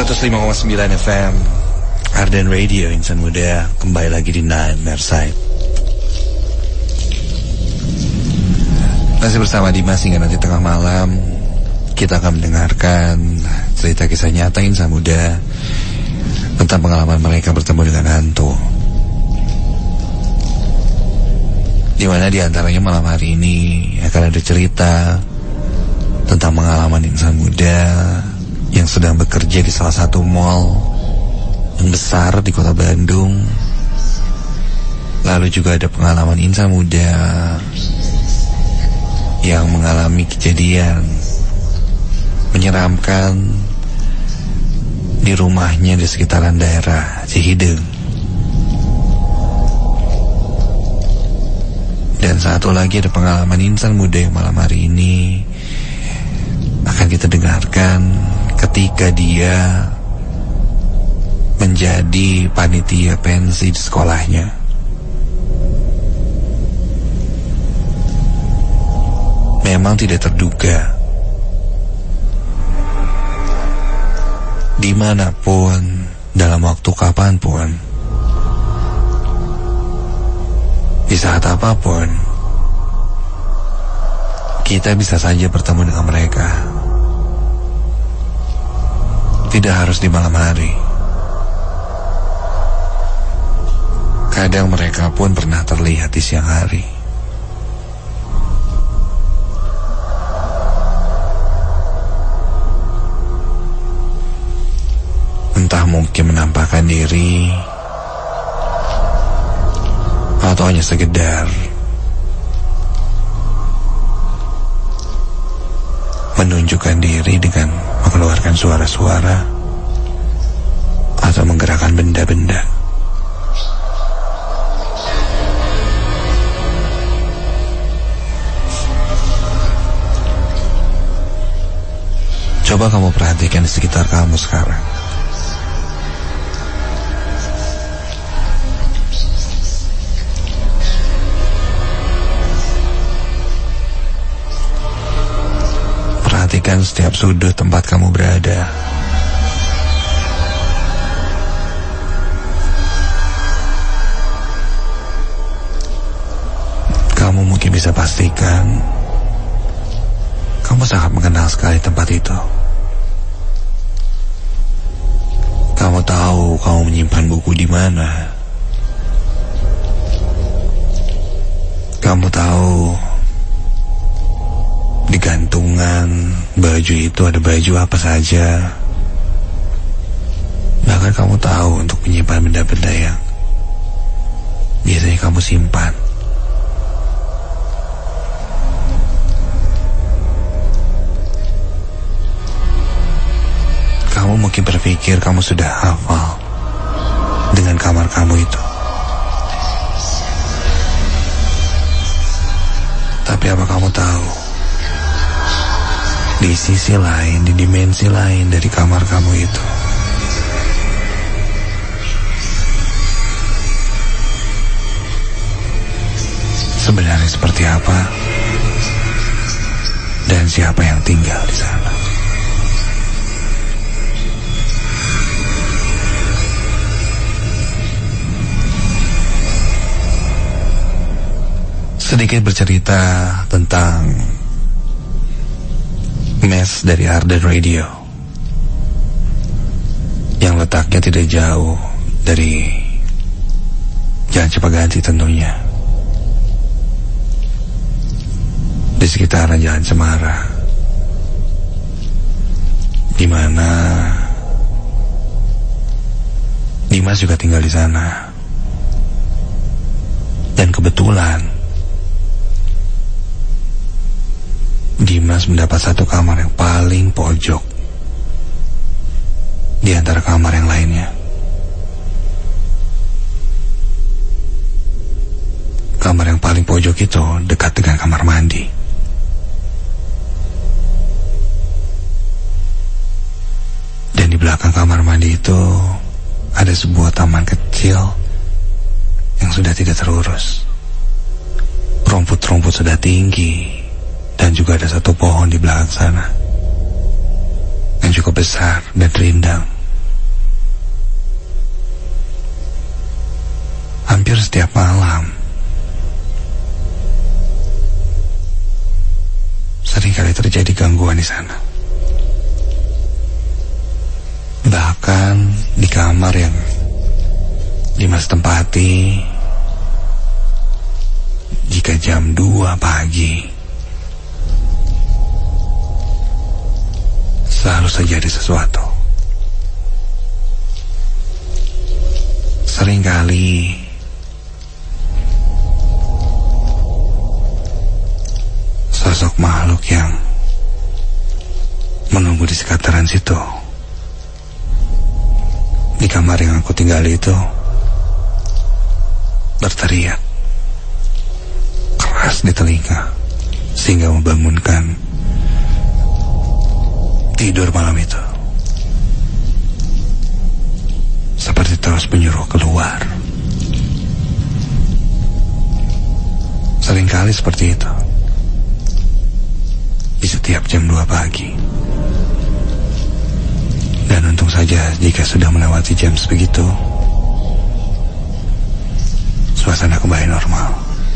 105,9 FM Arden Radio, Insan Muda. Kembali lagi di Nightmare Side. Masih bersama Dimas hingga nanti tengah malam. Kita akan mendengarkan cerita kisah nyata Insan Muda tentang pengalaman mereka bertemu dengan hantu. Dimana diantaranya malam hari ini akan ada cerita tentang pengalaman Insan Muda yang sedang bekerja di salah satu mall yang besar di kota Bandung. Lalu juga ada pengalaman Insan Muda yang mengalami kejadian menyeramkan di rumahnya di sekitaran daerah Cihideng. Dan satu lagi ada pengalaman Insan Muda yang malam hari ini akan kita dengarkan ketika dia menjadi panitia pensi di sekolahnya. Memang tidak terduga, dimanapun, dalam waktu kapanpun, di saat apapun, kita bisa saja bertemu dengan mereka. Tidak harus di malam hari. Kadang mereka pun pernah terlihat di siang hari. Entah mungkin menampakkan diri atau hanya sekedar menunjukkan diri dengan mengeluarkan suara-suara atau menggerakkan benda-benda. Coba kamu perhatikan di sekitar kamu sekarang. Perhatikan setiap sudut tempat kamu berada. Kamu mungkin bisa pastikan kamu sangat mengenal sekali tempat itu. Kamu tahu kamu menyimpan buku di mana. Kamu tahu di gantungan baju itu ada baju apa saja. Bahkan kamu tahu untuk menyimpan benda-benda yang biasanya kamu simpan. Kamu mungkin berpikir kamu sudah hafal dengan kamar kamu itu. Tapi apa kamu tahu, di sisi lain, di dimensi lain dari kamar kamu itu, sebenarnya seperti apa dan siapa yang tinggal di sana? Sedikit bercerita tentang mes dari Arden Radio yang letaknya tidak jauh dari Jalan Cipaganti tentunya, di sekitaran Jalan Cemara, di mana Dimas juga tinggal di sana. Dan kebetulan Dimas mendapat satu kamar yang paling pojok di antara kamar yang lainnya. Kamar yang paling pojok itu dekat dengan kamar mandi. Dan di belakang kamar mandi itu ada sebuah taman kecil yang sudah tidak terurus. Rumput-rumput sudah tinggi. Dan juga ada satu pohon di belakang sana yang cukup besar dan rindang. hampir setiap malam. Seringkali terjadi gangguan di sana. Bahkan di kamar yang Dimas tempati, jika jam 2 pagi selalu terjadi sesuatu. Seringkali sosok makhluk yang menunggu di sekitaran situ, di kamar yang aku tinggali itu, berteriak keras di telinga sehingga membangunkan tidur malam itu. Seperti terus menyuruh keluar. Seringkali seperti itu di setiap jam 2 pagi. Dan untung saja jika sudah melewati jam sebegitu, suasana kembali normal.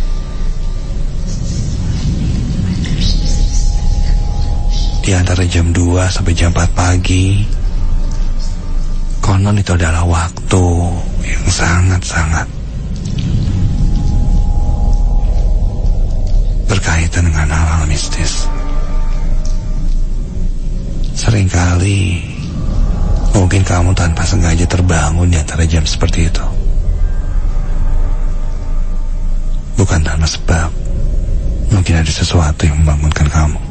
Di antara jam 2 sampai jam 4 pagi, konon itu adalah waktu yang sangat-sangat berkaitan dengan hal-hal mistis. Seringkali mungkin kamu tanpa sengaja terbangun di antara jam seperti itu, bukan tanpa sebab. Mungkin ada sesuatu yang membangunkan kamu.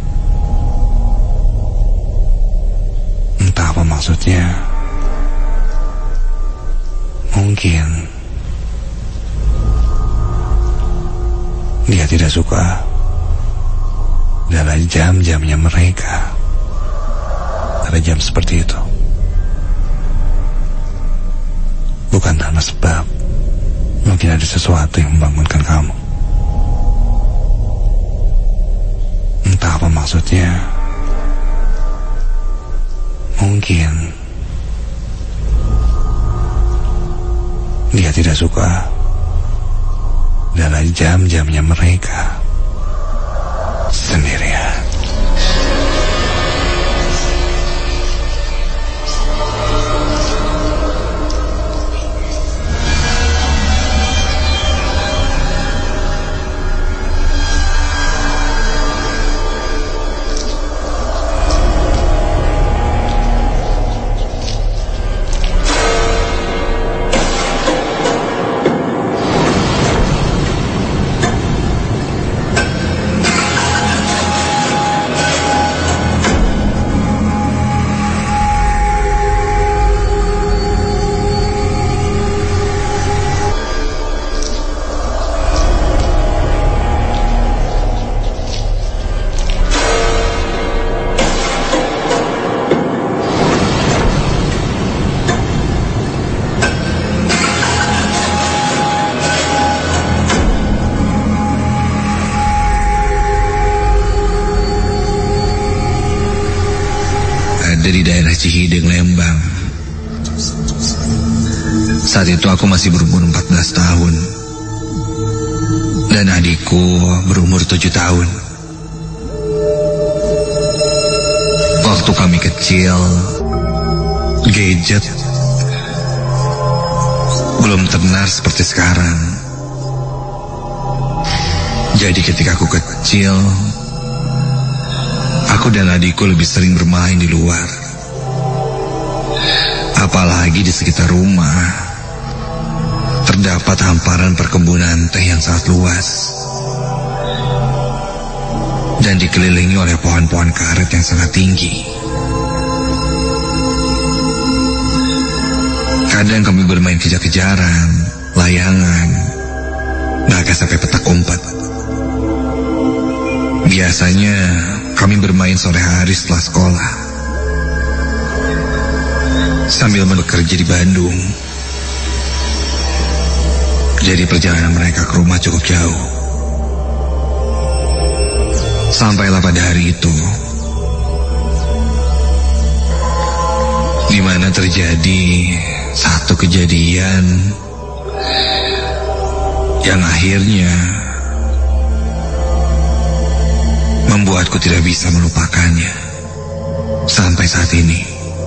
Entah apa maksudnya. Mungkin dia tidak suka adalah jam-jamnya mereka. Pada jam seperti itu, bukan tanpa sebab. Mungkin ada sesuatu yang membangunkan kamu. Entah apa maksudnya. Mungkin dia tidak suka adalah jam-jamnya mereka sendirian. Di daerah Cihideng, Lembang. Saat itu aku masih berumur 14 tahun dan adikku berumur 7 tahun. Waktu kami kecil, gadget belum tenar seperti sekarang. Jadi ketika aku kecil, aku dan adikku lebih sering bermain di luar. Apalagi di sekitar rumah terdapat hamparan perkebunan teh yang sangat luas dan dikelilingi oleh pohon-pohon karet yang sangat tinggi. Kadang kami bermain kejar-kejaran, layangan, bahkan sampai petak umpet. Biasanya kami bermain sore hari setelah sekolah, sambil bekerja di Bandung. Jadi perjalanan mereka ke rumah cukup jauh. Sampailah pada hari itu, di mana terjadi satu kejadian yang akhirnya membuatku tidak bisa melupakannya sampai saat ini.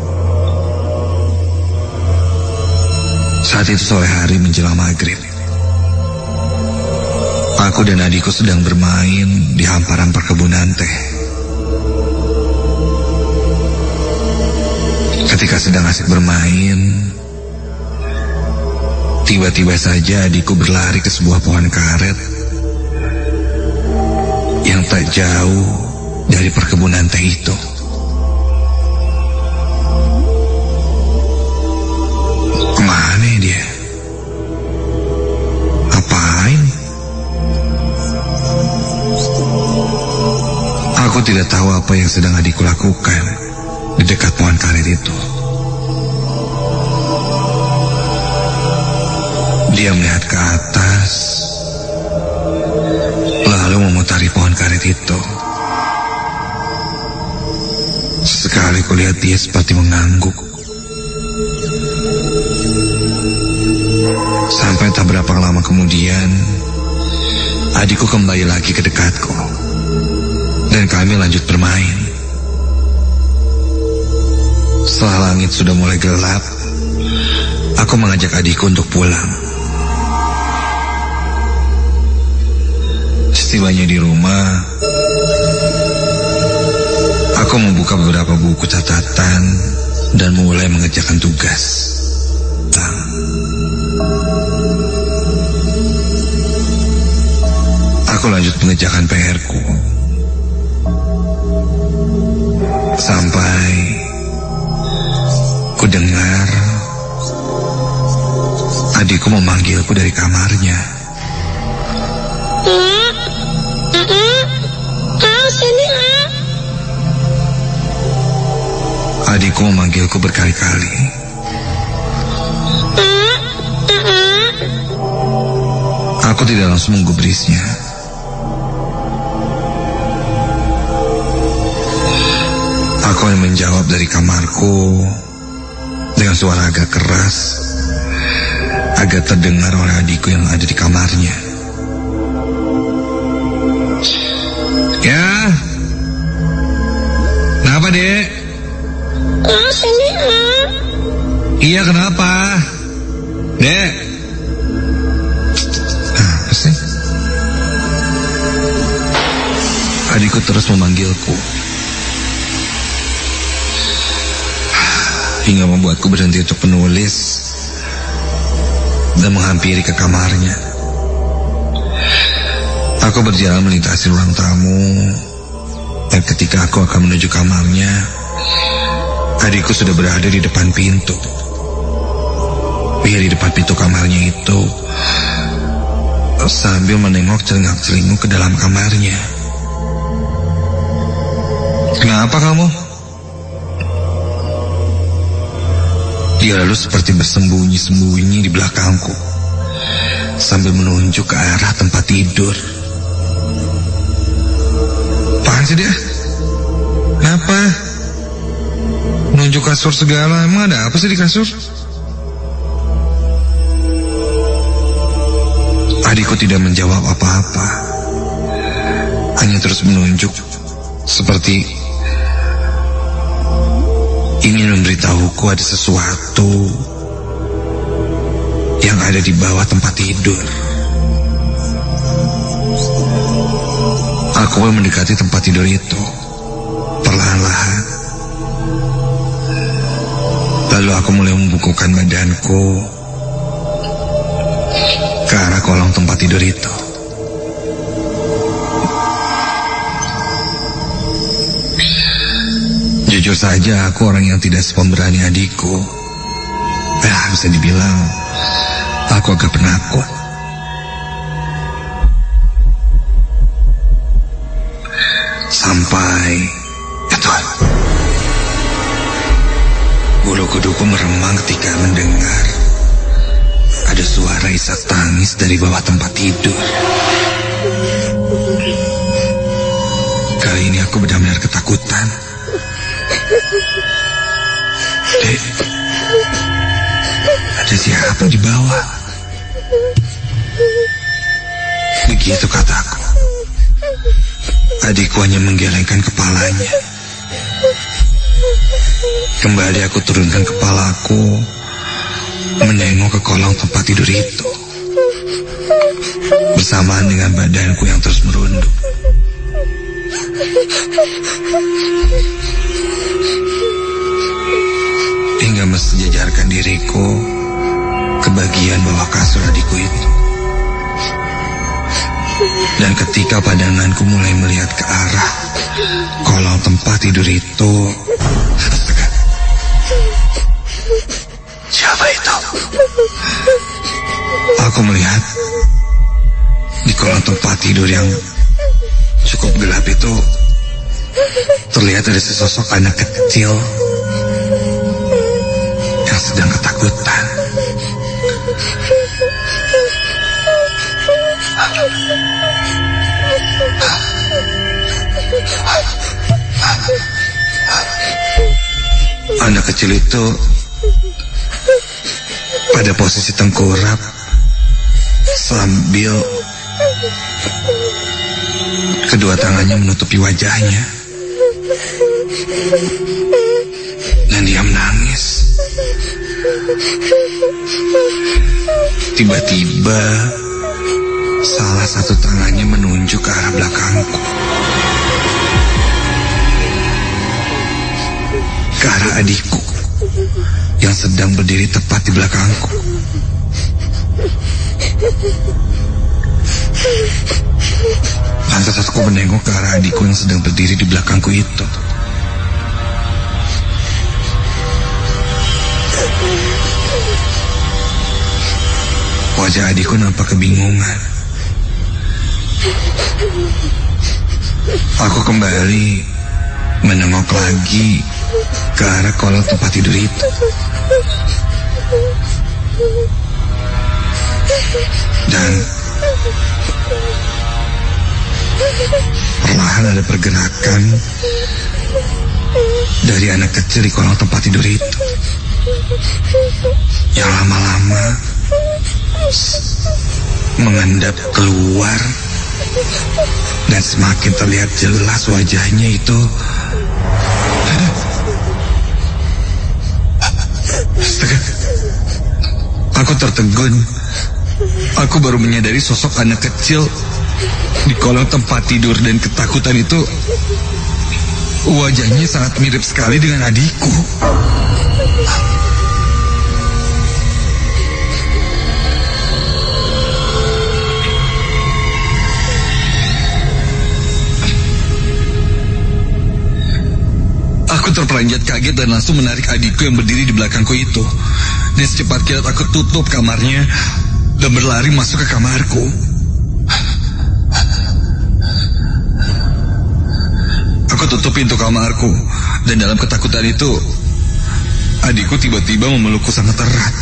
Saat itu sore hari menjelang maghrib, aku dan adikku sedang bermain di hamparan perkebunan teh. Ketika sedang asik bermain, tiba-tiba saja adikku berlari ke sebuah pohon karet yang tak jauh dari perkebunan teh itu. Kemana dia? Apain? Aku tidak tahu apa yang sedang adikku lakukan di dekat pohon karet itu. Dia melihat ke atas, lalu memutari pohon karet itu. Sekali kulihat dia seperti mengangguk. Sampai tak berapa lama kemudian, adikku kembali lagi ke dekatku, dan kami lanjut bermain. Setelah langit sudah mulai gelap, aku mengajak adikku untuk pulang. Setibanya di rumah, aku membuka beberapa buku catatan dan mulai mengerjakan tugas. Aku lanjut mengerjakan PR-ku sampai ku dengar adikku memanggilku dari kamarnya. Sini, Adikku memanggilku berkali-kali. Aku tidak langsung menggubrisnya. Aku menjawab dari kamarku dengan suara agak keras, agak terdengar oleh adikku yang ada di kamarnya. Ya, kenapa dek? Sini, Iya, kenapa? Dek? Apa sih? Adikku terus memanggilku, hingga membuatku berhenti untuk menulis dan menghampiri ke kamarnya. Aku berjalan melintasi ruang tamu, dan ketika aku akan menuju kamarnya, adikku sudah berada di depan pintu. Dia di depan pintu kamarnya itu sambil menengok celingak-celinguk ke dalam kamarnya. Kenapa kamu? Dia lalu seperti bersembunyi-sembunyi di belakangku sambil menunjuk ke arah tempat tidur. Apaan sih dia? Kenapa? Menunjuk kasur segala, emang ada apa sih di kasur? Adikku tidak menjawab apa-apa, hanya terus menunjuk seperti ingin memberitahuku ada sesuatu yang ada di bawah tempat tidur. Aku mendekati tempat tidur itu perlahan-lahan. Lalu aku mulai membukukan badanku ke arah kolong tempat tidur itu. Jujur saja aku orang yang tidak sepemberani adikku. Bisa dibilang aku agak penakut. Sampai bulu kuduku meremang ketika mendengar ada suara isak tangis dari bawah tempat tidur. Kali ini aku benar-benar ketakutan. Dek, ada siapa di bawah? begitu kataku. Adikku hanya menggelengkan kepalanya. Kembali aku turunkan kepalaku, menengok ke kolong tempat tidur itu, bersamaan dengan badanku yang terus merunduk. Hingga mensejajarkan diriku ke bagian bawah kasur adikku itu. Dan ketika pandanganku mulai melihat ke arah kolong tempat tidur itu, siapa itu? Aku melihat di kolong tempat tidur yang cukup gelap itu terlihat ada sesosok anak kecil yang sedang ketakutan. Anak kecil itu pada posisi tengkurap sambil kedua tangannya menutupi wajahnya, dan dia menangis. Tiba-tiba salah satu tangannya menunjuk ke arah belakangku, ke arah adikku yang sedang berdiri tepat di belakangku. Lantas aku menengok ke arah adikku yang sedang berdiri di belakangku itu. Wajah adikku nampak kebingungan. Aku kembali menengok lagi ke arah kolong tempat tidur itu. Dan perlahan ada pergerakan dari anak kecil di kolong tempat tidur itu, yang lama-lama mengendap keluar, dan semakin terlihat jelas wajahnya itu. Astaga, aku tertegun. Aku baru menyadari sosok anak kecil di kolong tempat tidur, dan ketakutan itu wajahnya sangat mirip sekali dengan adikku. Aku terperanjat kaget dan langsung menarik adikku yang berdiri di belakangku itu. Dan secepat kilat aku tutup kamarnya dan berlari masuk ke kamarku. Aku tutup pintu kamarku, dan dalam ketakutan itu adikku tiba-tiba memelukku sangat erat.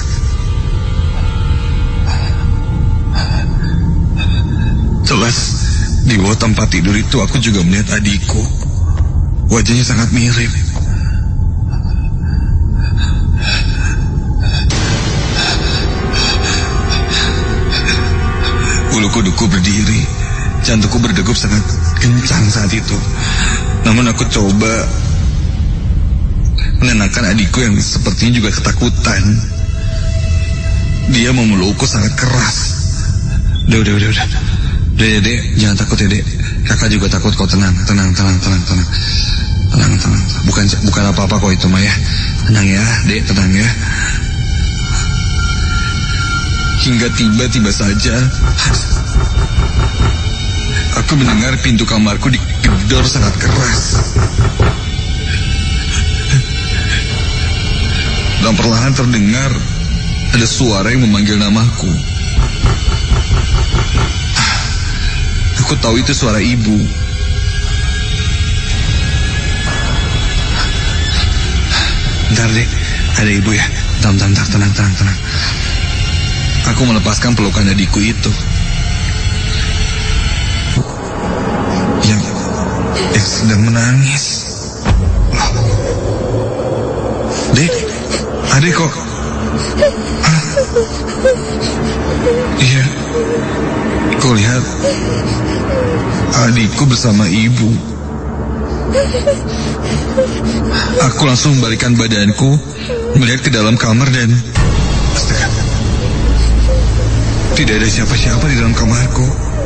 Jelas di bawah tempat tidur itu aku juga melihat adikku. Wajahnya sangat mirip. Bulu kuduku berdiri, jantungku berdegup sangat kencang saat itu. Namun aku coba menenangkan adikku yang sepertinya juga ketakutan. Dia memelukku sangat keras. Udah. Dek, jangan takut ya, Dek. Kakak juga takut kok. Tenang. Bukan apa-apa kok itu mah ya. Tenang ya, Dek, tenang ya. Hingga tiba-tiba saja aku mendengar pintu kamarku digedor sangat keras. Dan perlahan terdengar ada suara yang memanggil namaku. Aku tahu itu suara ibu. Bentar, Dek, ada ibu ya. Tenang. Aku melepaskan pelukan adikku itu yang sedang menangis. Dek, adik kok? Iya, Kulihat adikku bersama ibu. Aku langsung membalikkan badanku, melihat ke dalam kamar dan astaga, tidak ada siapa-siapa di dalam kamarku.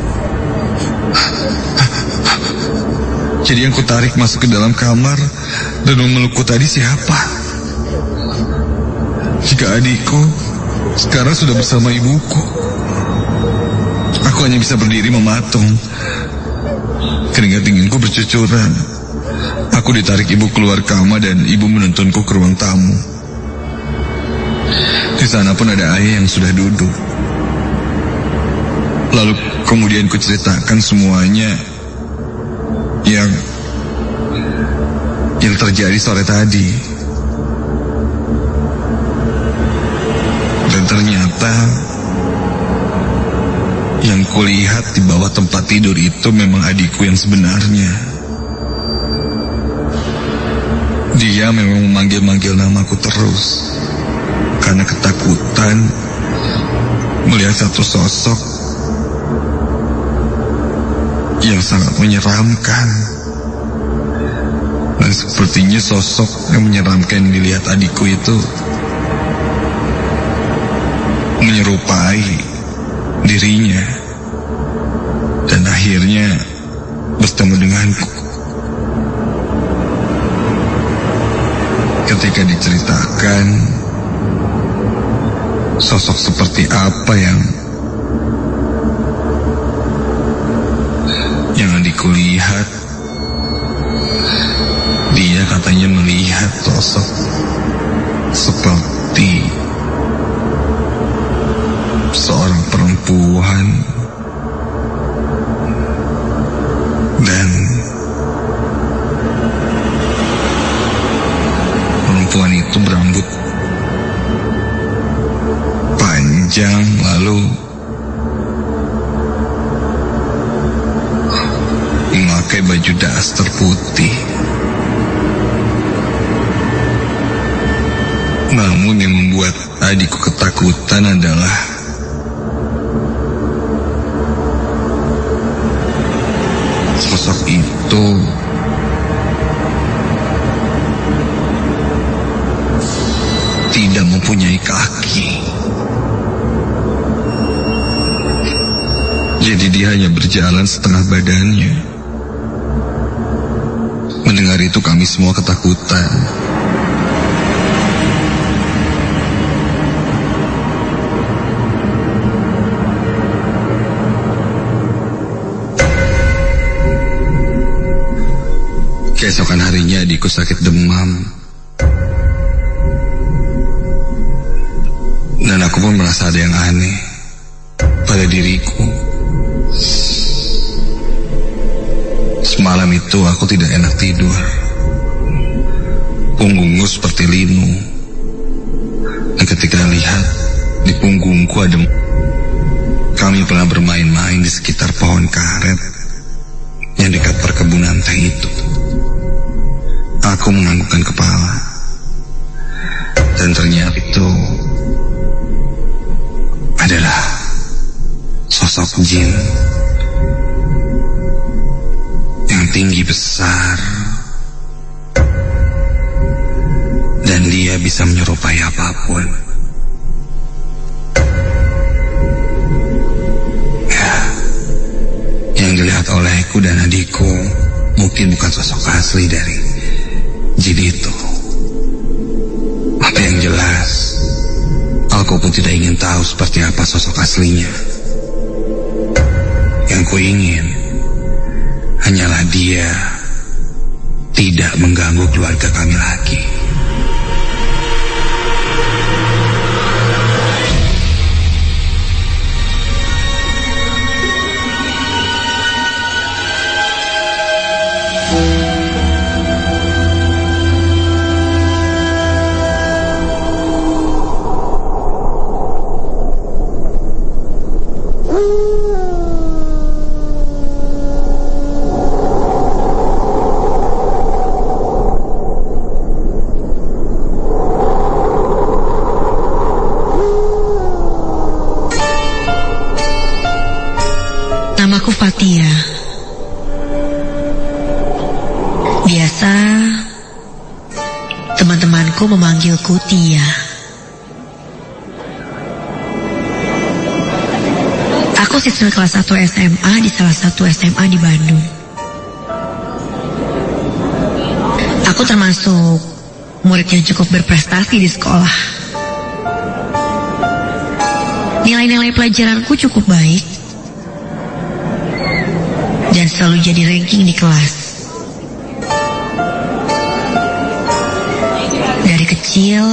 Jadi yang kutarik masuk ke dalam kamar dan memelukku tadi siapa? Jika adikku sekarang sudah bersama ibuku, aku hanya bisa berdiri mematung. Keringat dinginku bercucuran. Aku ditarik ibu keluar kamar dan ibu menuntunku ke ruang tamu. Di sana pun ada ayah yang sudah duduk. Lalu kemudian kuceritakan semuanya yang terjadi sore tadi. Dan ternyata yang kulihat di bawah tempat tidur itu memang adikku yang sebenarnya. Dia memang memanggil-manggil namaku terus karena ketakutan melihat satu sosok yang sangat menyeramkan. Dan sepertinya sosok yang menyeramkan yang dilihat adikku itu menyerupai dirinya dan akhirnya bertemu denganku. Ketika diceritakan sosok seperti apa yang adikku lihat, dia katanya melihat sosok seperti seorang perempuan dan perempuan itu berambut panjang lalu memakai baju daster putih. Namun yang membuat adikku ketakutan adalah sosok itu tidak mempunyai kaki. Jadi dia hanya berjalan setengah badannya. Mendengar itu kami semua ketakutan. Keesokan harinya adikku sakit demam. Dan aku pun merasa ada yang aneh pada diriku. Semalam itu aku tidak enak tidur. Punggungku seperti linu. Dan ketika lihat di punggungku ada, kami pernah bermain-main di sekitar pohon karet yang dekat perkebunan teh itu. Aku menganggukkan kepala. Dan ternyata itu adalah sosok jin yang tinggi besar dan dia bisa menyerupai apapun. Ya, yang dilihat olehku dan adikku mungkin bukan sosok asli dari jin itu. Apa yang jelas, aku pun tidak ingin tahu seperti apa sosok aslinya. Yang ku ingin hanyalah dia tidak mengganggu keluarga kami lagi. Namaku Fatia. Biasa teman-temanku memanggilku Tia. Aku siswa kelas 1 SMA di salah satu SMA di Bandung. Aku termasuk murid yang cukup berprestasi di sekolah. Nilai-nilai pelajaranku cukup baik dan selalu jadi ranking di kelas. Dari kecil,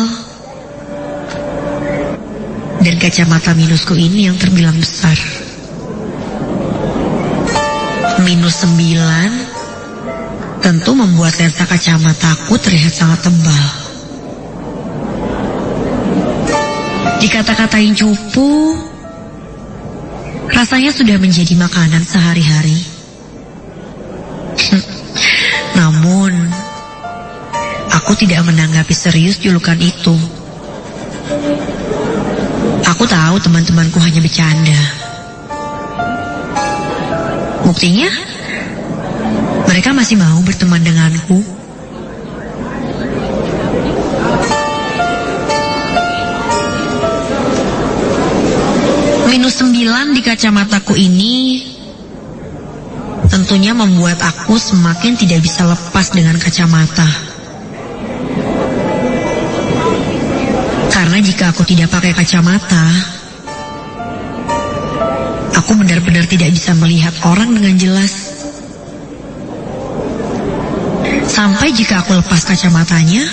dan kacamata minusku ini yang terbilang besar. Minus 9 tentu membuat lensa kacamataku terlihat sangat tebal. Dikata-katain cupu, rasanya sudah menjadi makanan sehari-hari. Namun, aku tidak menanggapi serius julukan itu. Aku tahu teman-temanku hanya bercanda. Buktinya, mereka masih mau berteman denganku. Minus 9 di kacamataku ini tentunya membuat aku semakin tidak bisa lepas dengan kacamata. Karena jika aku tidak pakai kacamata, aku benar-benar tidak bisa melihat orang dengan jelas. Sampai jika aku lepas kacamatanya,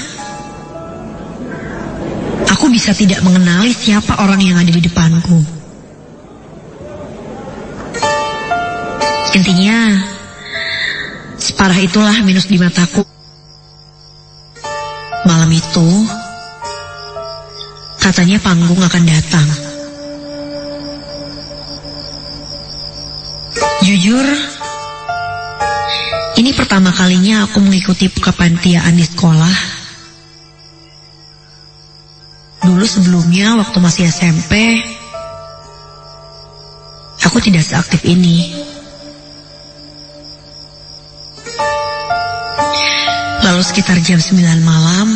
aku bisa tidak mengenali siapa orang yang ada di depanku. Intinya, separah itulah minus di mataku. Malam itu, katanya panggung akan datang. Jujur, ini pertama kalinya aku mengikuti kepanitiaan di sekolah. Dulu sebelumnya waktu masih SMP, aku tidak seaktif ini. Lalu sekitar jam 9 malam,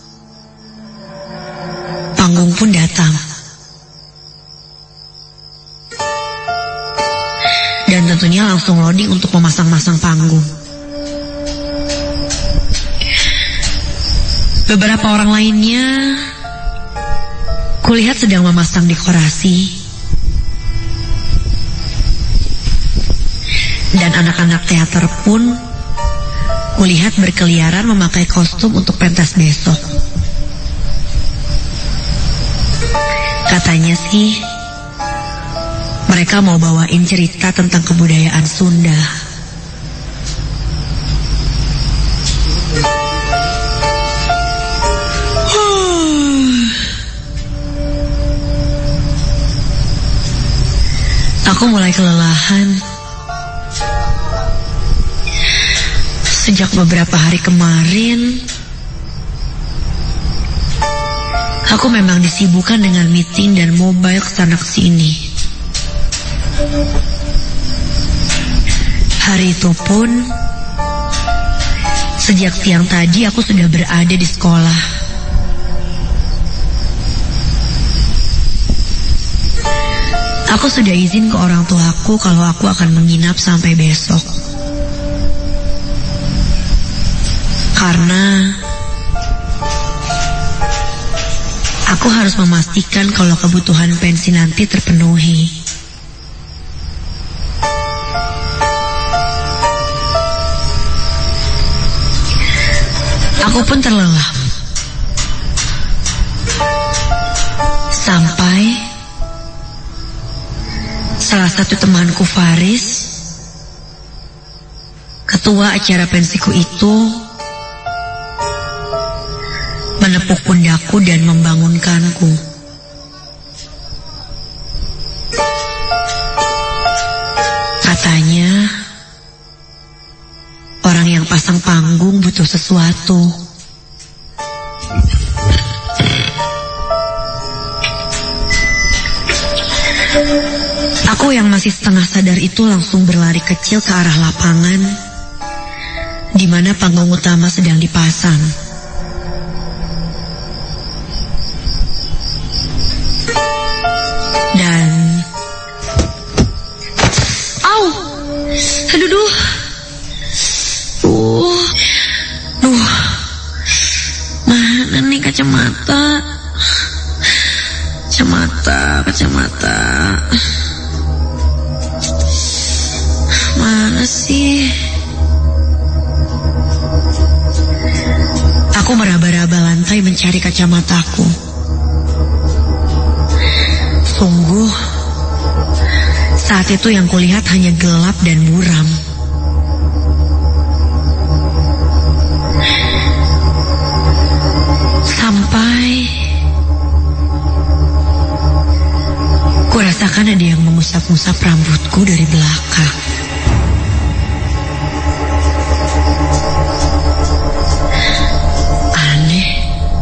panggung pun datang. Dan tentunya langsung loading untuk memasang-masang panggung. Beberapa orang lainnya kulihat sedang memasang dekorasi. Dan anak-anak teater pun kulihat berkeliaran memakai kostum untuk pentas besok. Katanya sih, mereka mau bawain cerita tentang kebudayaan Sunda. Aku mulai kelelahan. Sejak beberapa hari kemarin, aku memang disibukkan dengan meeting dan mobile kesana kesini. Hari itu pun, sejak siang tadi aku sudah berada di sekolah. Aku sudah izin ke orang tuaku kalau aku akan menginap sampai besok. Karena aku harus memastikan kalau kebutuhan pensi nanti terpenuhi. Aku pun terlelap. Sampai salah satu temanku Faris, ketua acara pensiku itu, menepuk pundakku dan membangunkanku. Katanya, orang yang pasang panggung butuh sesuatu. Aku Aku yang masih setengah sadar itu langsung berlari kecil ke arah lapangan di mana panggung utama sedang dipasang. Dan aduh. Mana nih kacamata? Mana sih? Aku meraba-raba lantai mencari kacamataku. Sungguh, saat itu yang kulihat hanya gelap dan buram. Sampai kurasakan ada yang mengusap-ngusap rambutku dari belakang. Aneh.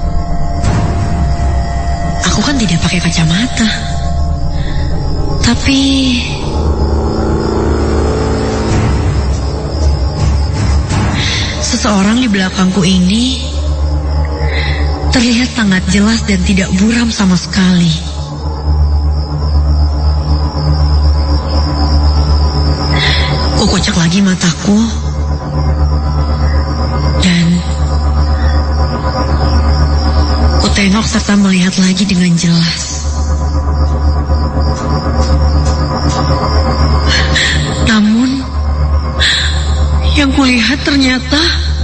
Aku kan tidak pakai kacamata. Tapi seseorang di belakangku ini terlihat sangat jelas dan tidak buram sama sekali. Kukocek lagi mataku dan kutengok serta melihat lagi dengan jelas. Namun yang kulihat ternyata,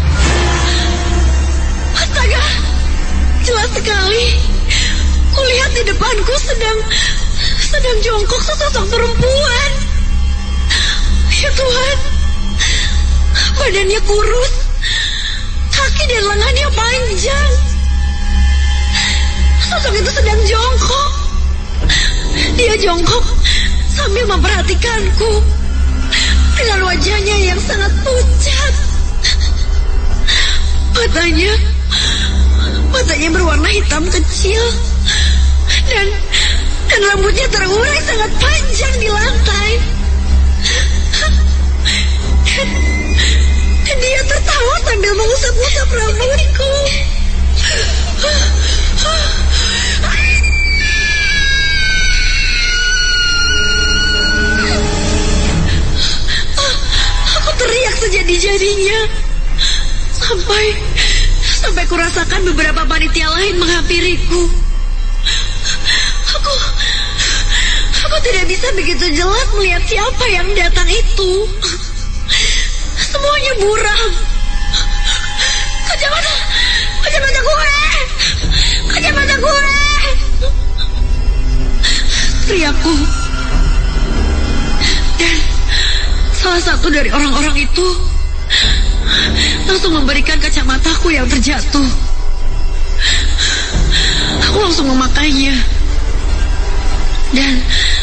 astaga, jelas sekali. Kulihat di depanku sedang jongkok sesosok perempuan. Ya Tuhan, badannya kurus, kaki dan lengannya panjang. Sosok itu sedang jongkok. Dia jongkok sambil memperhatikanku dengan wajahnya yang sangat pucat. Matanya berwarna hitam kecil dan rambutnya terurai sangat panjang di lantai. Dan dia tertawa sambil mengusap-usap rambutku. Aku teriak sejadi-jadinya. Sampai kurasakan beberapa panitia lain menghampiriku. Aku tidak bisa begitu jelas melihat siapa yang datang itu. Semuanya buram. Kacamata gue. Teriakku. Dan salah satu dari orang-orang itu langsung memberikan kacamataku yang terjatuh. Aku langsung memakainya. Dan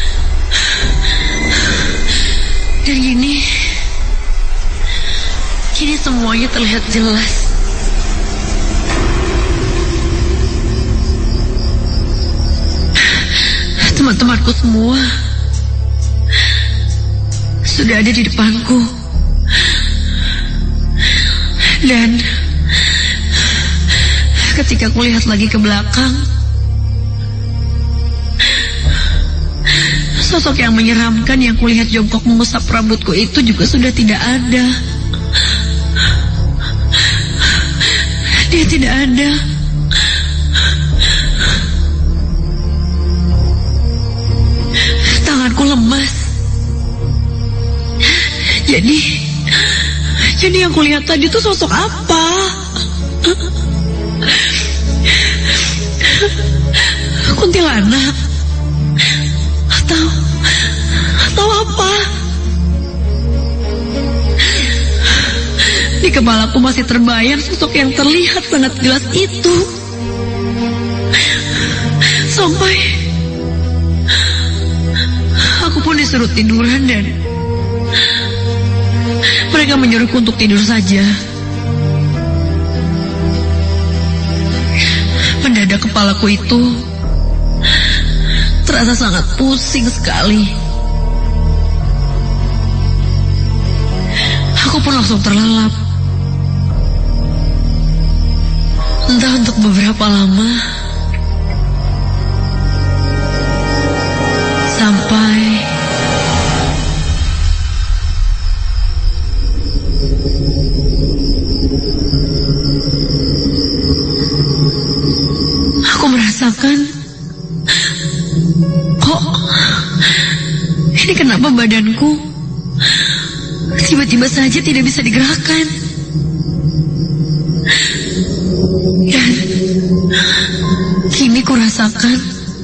kini semuanya terlihat jelas. Teman-temanku semua sudah ada di depanku. Dan ketika kulihat lagi ke belakang, sosok yang menyeramkan yang kulihat jongkok mengusap rambutku itu juga sudah tidak ada. Dia tidak ada. Tanganku lemas. Jadi yang kulihat tadi itu sosok apa? Kuntilanak? Atau apa? Di kepalaku masih terbayang sosok yang terlihat sangat jelas itu. Sampai aku pun disuruh tiduran dan mereka menyuruhku untuk tidur saja. Mendadak kepalaku itu terasa sangat pusing sekali. langsung terlelap. Entah untuk beberapa lama, sampai aku merasakan, kok ini kenapa badanku tiba-tiba saja tidak bisa digerakkan. Dan kini kurasakan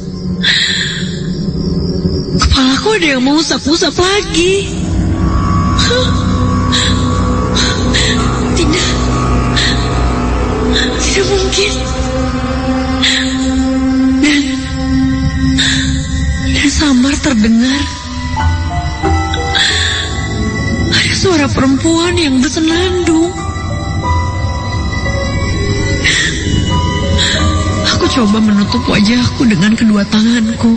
kepalaku ada yang mengusap-usap lagi. Tidak mungkin. Dan samar terdengar ada suara perempuan yang bersenandung. Aku coba menutup wajahku dengan kedua tanganku.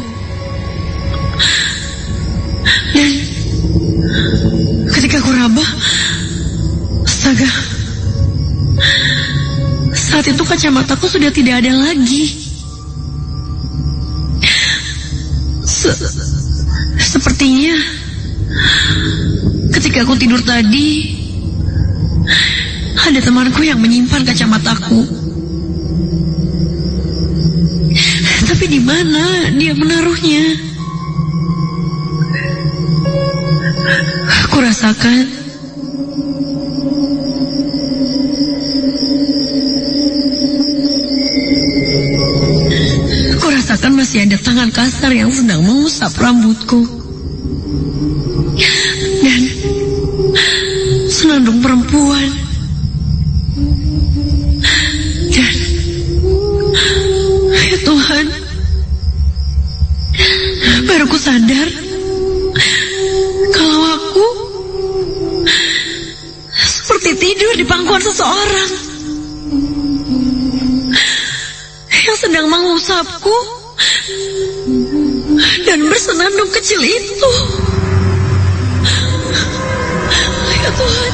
Dan ketika aku raba, astaga, saat itu kacamataku sudah tidak ada lagi. Sepertinya ketika aku tidur tadi, ada temanku yang menyimpan kacamataku. Tapi di mana dia menaruhnya? Aku rasakan masih ada tangan kasar yang sedang mengusap rambutku. Dan senandung perempuan. Dan ya Tuhan, baru ku sadar kalau aku seperti tidur di pangkuan seseorang yang sedang mengusapku dan bersenandung kecil itu. Ya Tuhan,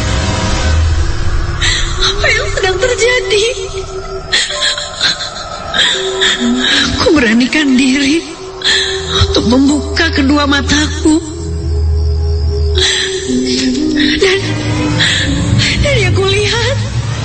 apa yang sedang terjadi? Aku beranikan diri untuk membuka kedua mataku. Dan yang kulihat,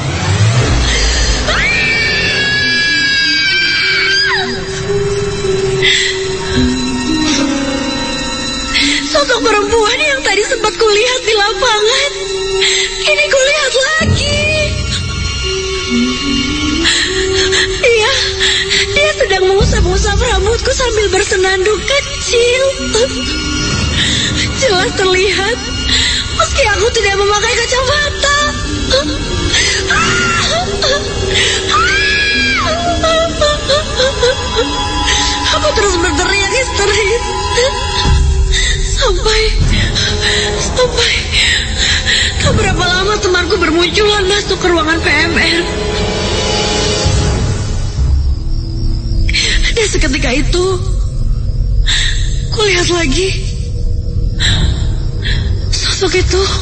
sosok perempuan yang tadi sempat kulihat di lapangan, kini kulihat lagi. Dia sedang mengusap-usap rambutku sambil bersenandung kecil. Jelas terlihat meski aku tidak memakai kacamata. Aku terus berteriak histeris. Sampai tak berapa lama temanku bermunculan masuk ke ruangan PMR. Dan seketika itu, kulihat lagi sosok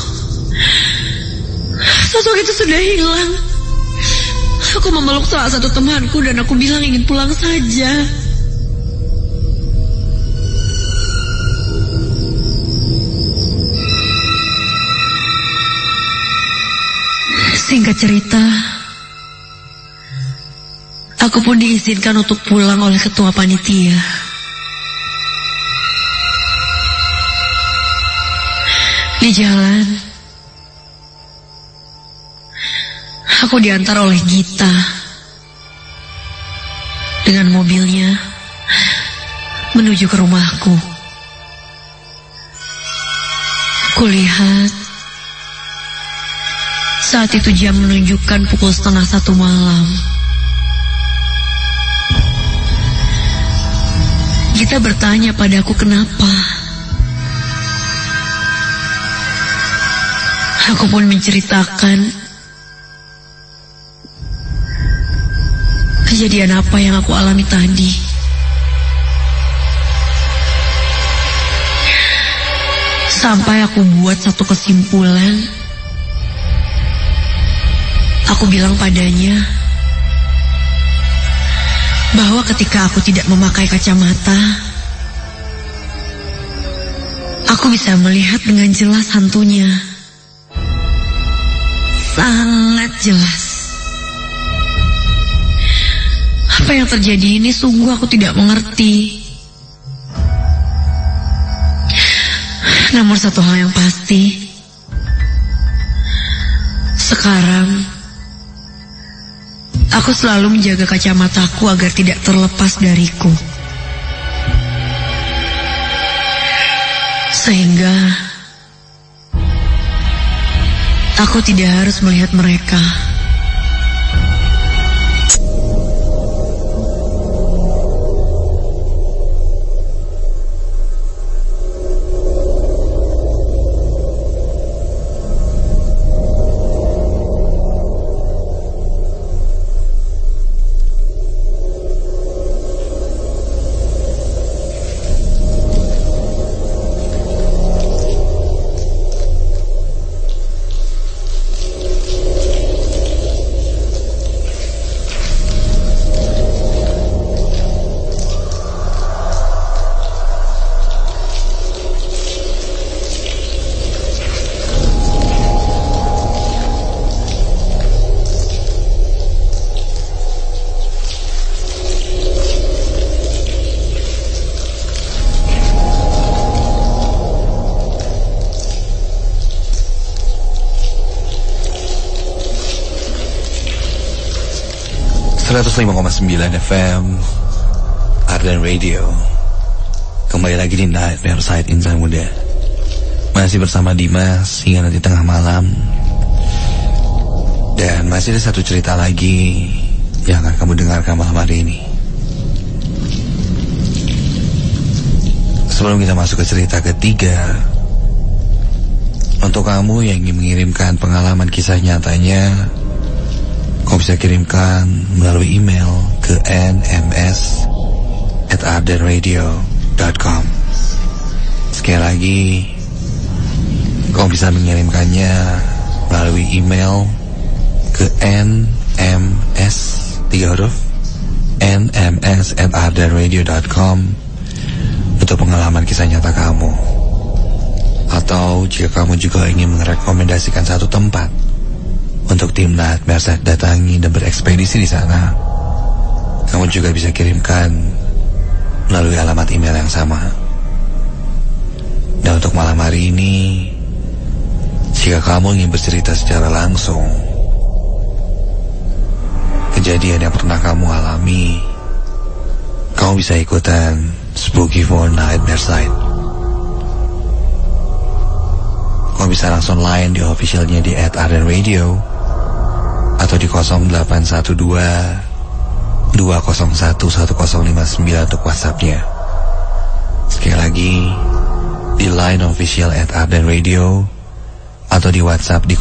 itu sudah hilang. Aku memeluk salah satu temanku dan aku bilang ingin pulang saja. Singkat cerita, aku pun diizinkan untuk pulang oleh ketua panitia. Di jalan, aku diantar oleh Gita dengan mobilnya menuju ke rumahku. Kulihat saat itu jam menunjukkan pukul 12:30 malam. Gita bertanya padaku kenapa. Aku pun menceritakan kejadian apa yang aku alami tadi. Sampai aku buat satu kesimpulan Aku bilang padanya bahwa ketika aku tidak memakai kacamata, aku bisa melihat dengan jelas hantunya. Sangat jelas. Apa yang terjadi ini sungguh aku tidak mengerti. Namun satu hal yang pasti, sekarang aku selalu menjaga kacamataku agar tidak terlepas dariku. Sehingga aku tidak harus melihat mereka. FM Ardan Radio. Kembali lagi di Nightmare Side Insan Muda. Masih bersama Dimas hingga nanti tengah malam. Dan masih ada satu cerita lagi yang akan kamu dengarkan malam hari ini. Sebelum kita masuk ke cerita ketiga, untuk kamu yang ingin mengirimkan pengalaman kisah nyatanya, kamu bisa kirimkan melalui email ke nms@ardenradio.com. Sekali lagi, kamu bisa mengirimkannya melalui email ke nms, 3 huruf, nms@ardenradio.com untuk pengalaman kisah nyata kamu. Atau jika kamu juga ingin merekomendasikan satu tempat untuk tim Nightmare Side datangi dan berekspedisi di sana, kamu juga bisa kirimkan melalui alamat email yang sama. Dan untuk malam hari ini, jika kamu ingin bercerita secara langsung kejadian yang pernah kamu alami, kamu bisa ikutan Spooky for Nightmare Side. Kamu bisa langsung line di officialnya di @ardenradio atau di 0812-201-1059 untuk WhatsAppnya. Sekali lagi, di line official @ardenradio atau di WhatsApp di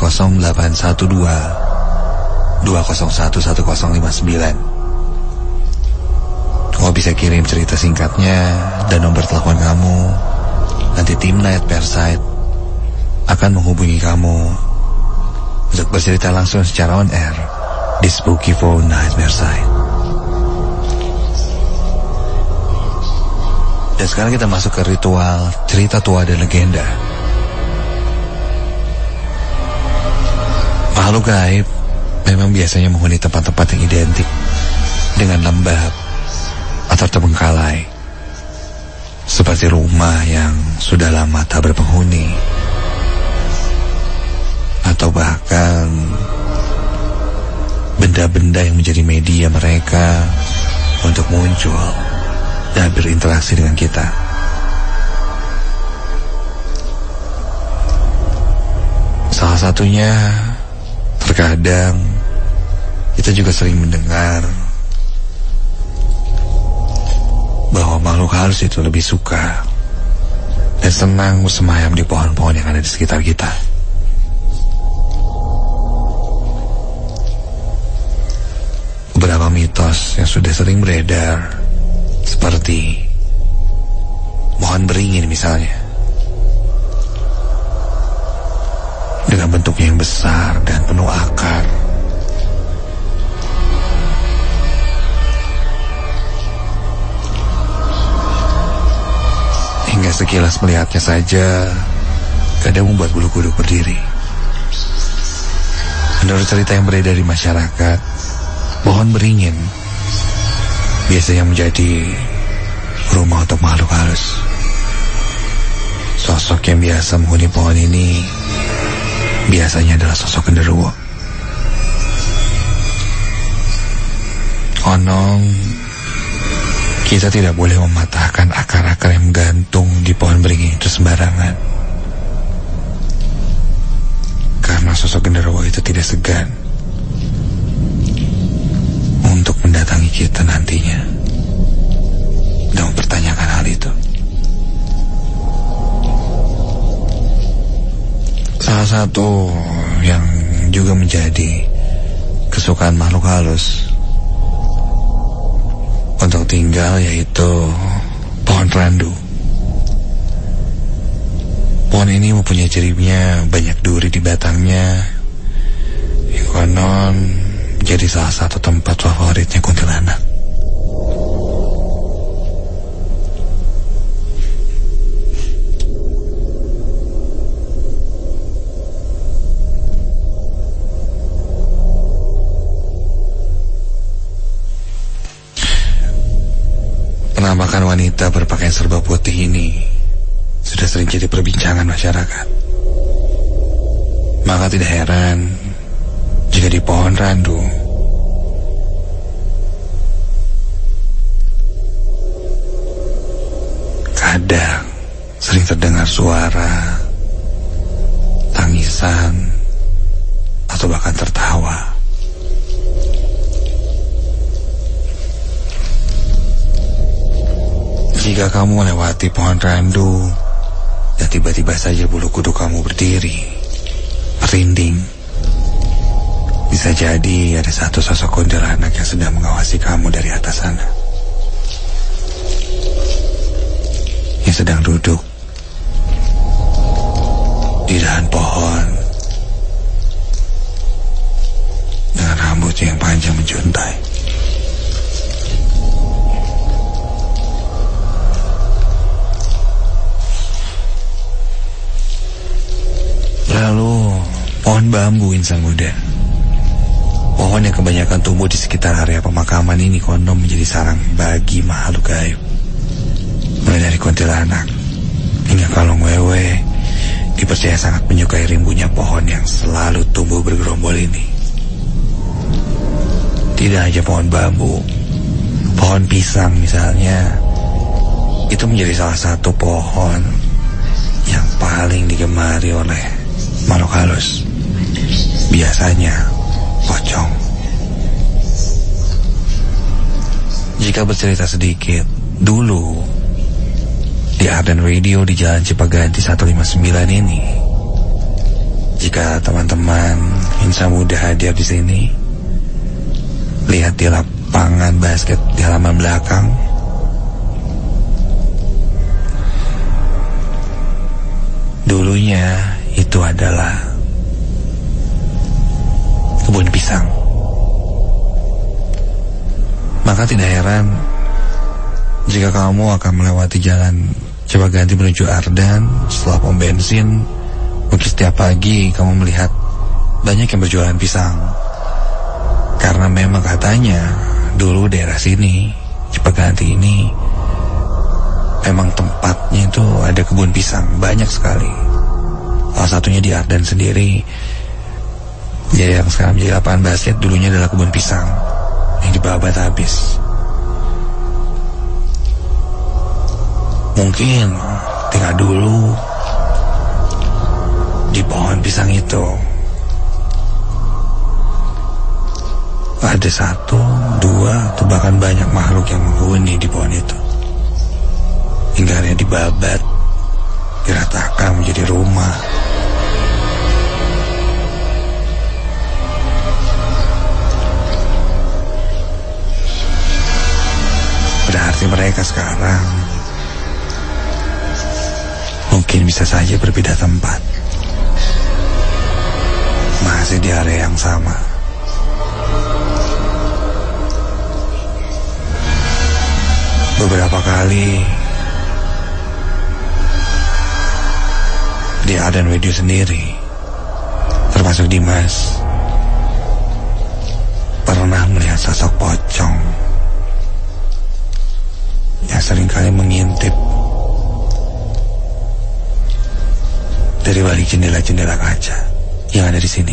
0812-201-1059. Kamu bisa kirim cerita singkatnya dan nomor telepon kamu. Nanti tim Nightmare Side akan menghubungi kamu untuk bercerita langsung secara on air di Spooky for Nightmare Side. Dan sekarang kita masuk ke ritual cerita tua dan legenda. Makhluk gaib memang biasanya menghuni tempat-tempat yang identik dengan lembab atau terbengkalai, seperti rumah yang sudah lama tak berpenghuni, atau bahkan benda-benda yang menjadi media mereka untuk muncul dan berinteraksi dengan kita. Salah satunya, terkadang kita juga sering mendengar bahwa makhluk halus itu lebih suka dan senang bersemayam di pohon-pohon yang ada di sekitar kita. Beberapa mitos yang sudah sering beredar, seperti pohon beringin misalnya, dengan bentuknya yang besar dan penuh akar, sekilas melihatnya saja kadang membuat bulu kuduk berdiri. Menurut cerita yang beredar di masyarakat, pohon beringin biasanya menjadi rumah untuk makhluk halus. Sosok yang biasa menghuni pohon ini biasanya adalah sosok genderuwo. Konon, kita tidak boleh mematahkan akar-akar yang menggantung di pohon beringin itu sembarangan. Karena sosok genderuwo itu tidak segan untuk mendatangi kita nantinya dan mempertanyakan hal itu. Salah satu yang juga menjadi kesukaan makhluk halus untuk tinggal yaitu pohon randu. Pohon ini mempunyai cirinya banyak duri di batangnya. Yang konon jadi salah satu tempat favoritnya kuntilanak. Penampakan wanita berpakaian serba putih ini sudah sering jadi perbincangan masyarakat. Maka tidak heran jika di pohon randu kadang sering terdengar suara tangisan atau bahkan tertawa. Jika kamu melewati pohon randu dan tiba-tiba saja bulu kuduk kamu berdiri, merinding, bisa jadi ada satu sosok kuntilanak yang sedang mengawasi kamu dari atas sana, yang sedang duduk di dahan pohon dengan rambutnya yang panjang menjuntai. Lalu pohon bambu insan muda, pohon yang kebanyakan tumbuh di sekitar area pemakaman ini konon menjadi sarang bagi makhluk gaib. Mulai dari kuntilanak hingga kalong wewe, dipercaya sangat menyukai rimbunya pohon yang selalu tumbuh bergerombol ini. Tidak hanya pohon bambu, pohon pisang misalnya, itu menjadi salah satu pohon yang paling digemari oleh makhluk halus, biasanya pocong. Jika bercerita sedikit, dulu di Ardan Radio di Jalan Cipaganti 159 ini, jika teman-teman insan muda hadir di sini, lihat di lapangan basket di halaman belakang, dulunya itu adalah kebun pisang. Maka tidak heran jika kamu akan melewati jalan Cipaganti menuju Ardan setelah pom bensin, mungkin setiap pagi kamu melihat banyak yang berjualan pisang. Karena memang katanya dulu daerah sini, Cipaganti ini, memang tempatnya itu ada kebun pisang banyak sekali. Salah satunya di Ardan sendiri. Ya, yang sekarang menjadi lapangan basket dulunya adalah kebun pisang yang dibabat habis. Mungkin tinggal dulu di pohon pisang itu ada satu, dua, atau bahkan banyak makhluk yang menghuni di pohon itu, hingga akhirnya dibabat, diratakan menjadi rumah. Berarti mereka sekarang mungkin bisa saja berbeda tempat, masih di area yang sama. Beberapa kali di Arden Radio sendiri, termasuk Dimas, pernah melihat sosok pocong yang seringkali mengintip dari balik jendela-jendela kaca yang ada di sini.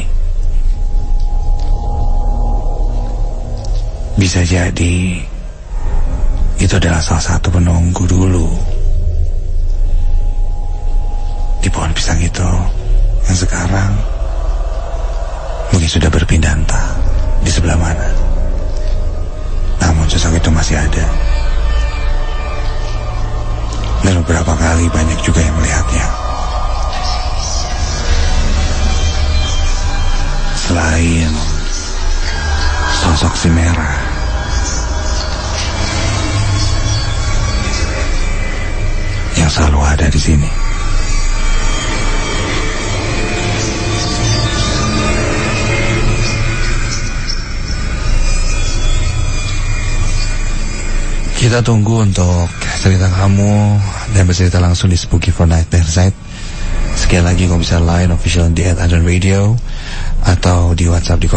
Bisa jadi itu adalah salah satu penunggu dulu di pohon pisang itu, yang sekarang mungkin sudah berpindah entah di sebelah mana. Namun sosok itu masih ada, dan beberapa kali banyak juga yang melihatnya. Selain sosok si merah, yang selalu ada di sini. Kita tunggu untuk cerita kamu dan bercerita langsung di Spooky for Nightmare Site. Sekali lagi kamu bisa line official di @Arden Radio atau di WhatsApp di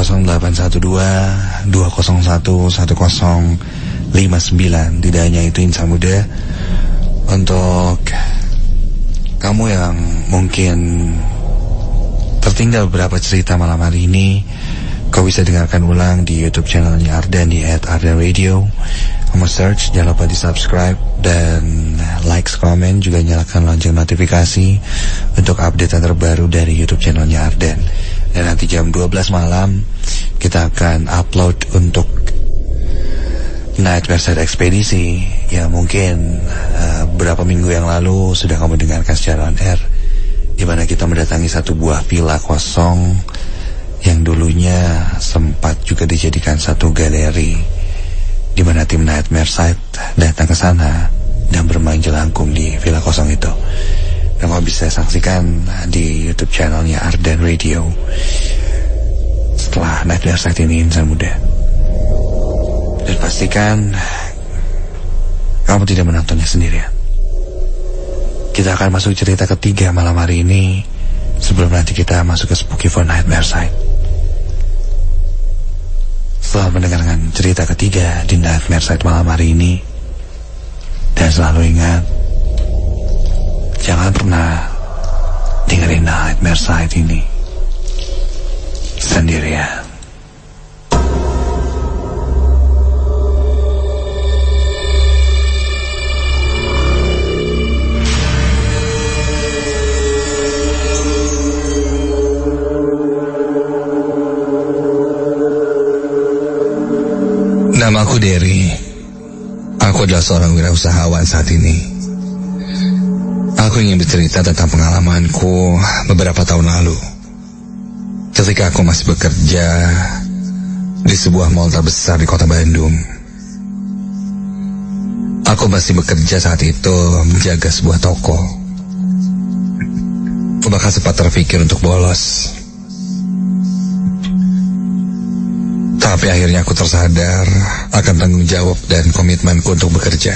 0812-201-1059. Tidak hanya itu, insan muda, untuk kamu yang mungkin tertinggal beberapa cerita malam hari ini, kau bisa dengarkan ulang di YouTube channelnya Arden di @Arden Radio. Kamu search, jangan lupa di subscribe dan like, komen, juga nyalakan lonceng notifikasi untuk update yang terbaru dari YouTube channelnya Arden. Dan nanti jam 12 malam kita akan upload untuk Nightmare Site Ekspedisi yang mungkin beberapa minggu yang lalu sudah kamu dengarkan secara on air, di mana kita mendatangi satu buah villa kosong yang dulunya sempat juga dijadikan satu galeri, di mana tim Nightmare Site datang ke sana dan bermain jelangkung di villa kosong itu. Dan kamu bisa saksikan di YouTube channelnya Arden Radio setelah Nightmare Site ini, insan muda. Dan pastikan kamu tidak menontonnya sendirian. Kita akan masuk cerita ketiga malam hari ini, sebelum nanti kita masuk ke Spooky for Nightmare Site. Setelah mendengarkan cerita ketiga di Nightmare Site malam hari ini, dan selalu ingat, jangan pernah dengerin Nightmare Site ini sendirian. Namaku Derry. Aku adalah seorang wirausahawan saat ini. Aku ingin bercerita tentang pengalamanku beberapa tahun lalu, ketika aku masih bekerja di sebuah mall terbesar di kota Bandung. Aku masih bekerja saat itu menjaga sebuah toko. Aku bahkan sempat terpikir untuk bolos. Tapi akhirnya aku tersadar akan tanggung jawab dan komitmenku untuk bekerja.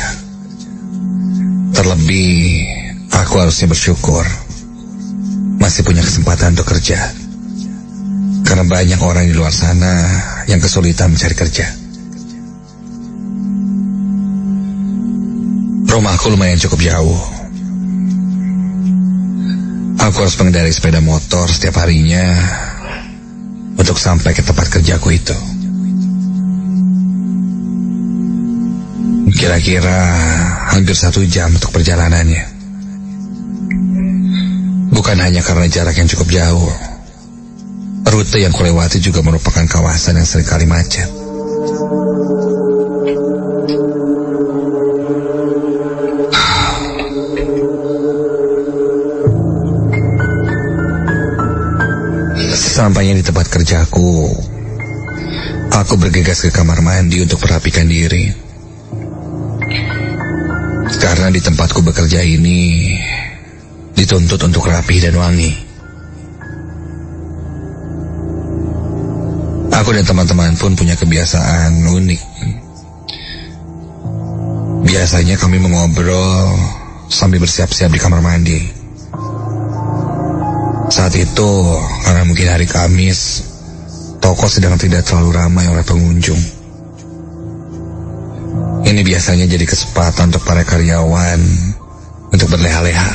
Terlebih, aku harusnya bersyukur masih punya kesempatan untuk kerja, karena banyak orang di luar sana yang kesulitan mencari kerja. Rumahku lumayan cukup jauh. Aku harus mengendarai sepeda motor setiap harinya untuk sampai ke tempat kerjaku itu. Kira-kira hampir 1 jam untuk perjalanannya. Bukan hanya karena jarak yang cukup jauh, rute yang kulewati juga merupakan kawasan yang seringkali macet. Sesampainya di tempat kerjaku, aku bergegas ke kamar mandi untuk merapikan diri. Karena di tempatku bekerja ini dituntut untuk rapi dan wangi. Aku dan teman-teman pun punya kebiasaan unik. Biasanya kami mengobrol sambil bersiap-siap di kamar mandi. Saat itu, karena mungkin hari Kamis, toko sedang tidak terlalu ramai oleh pengunjung. Ini biasanya jadi kesempatan untuk para karyawan untuk berleha-leha.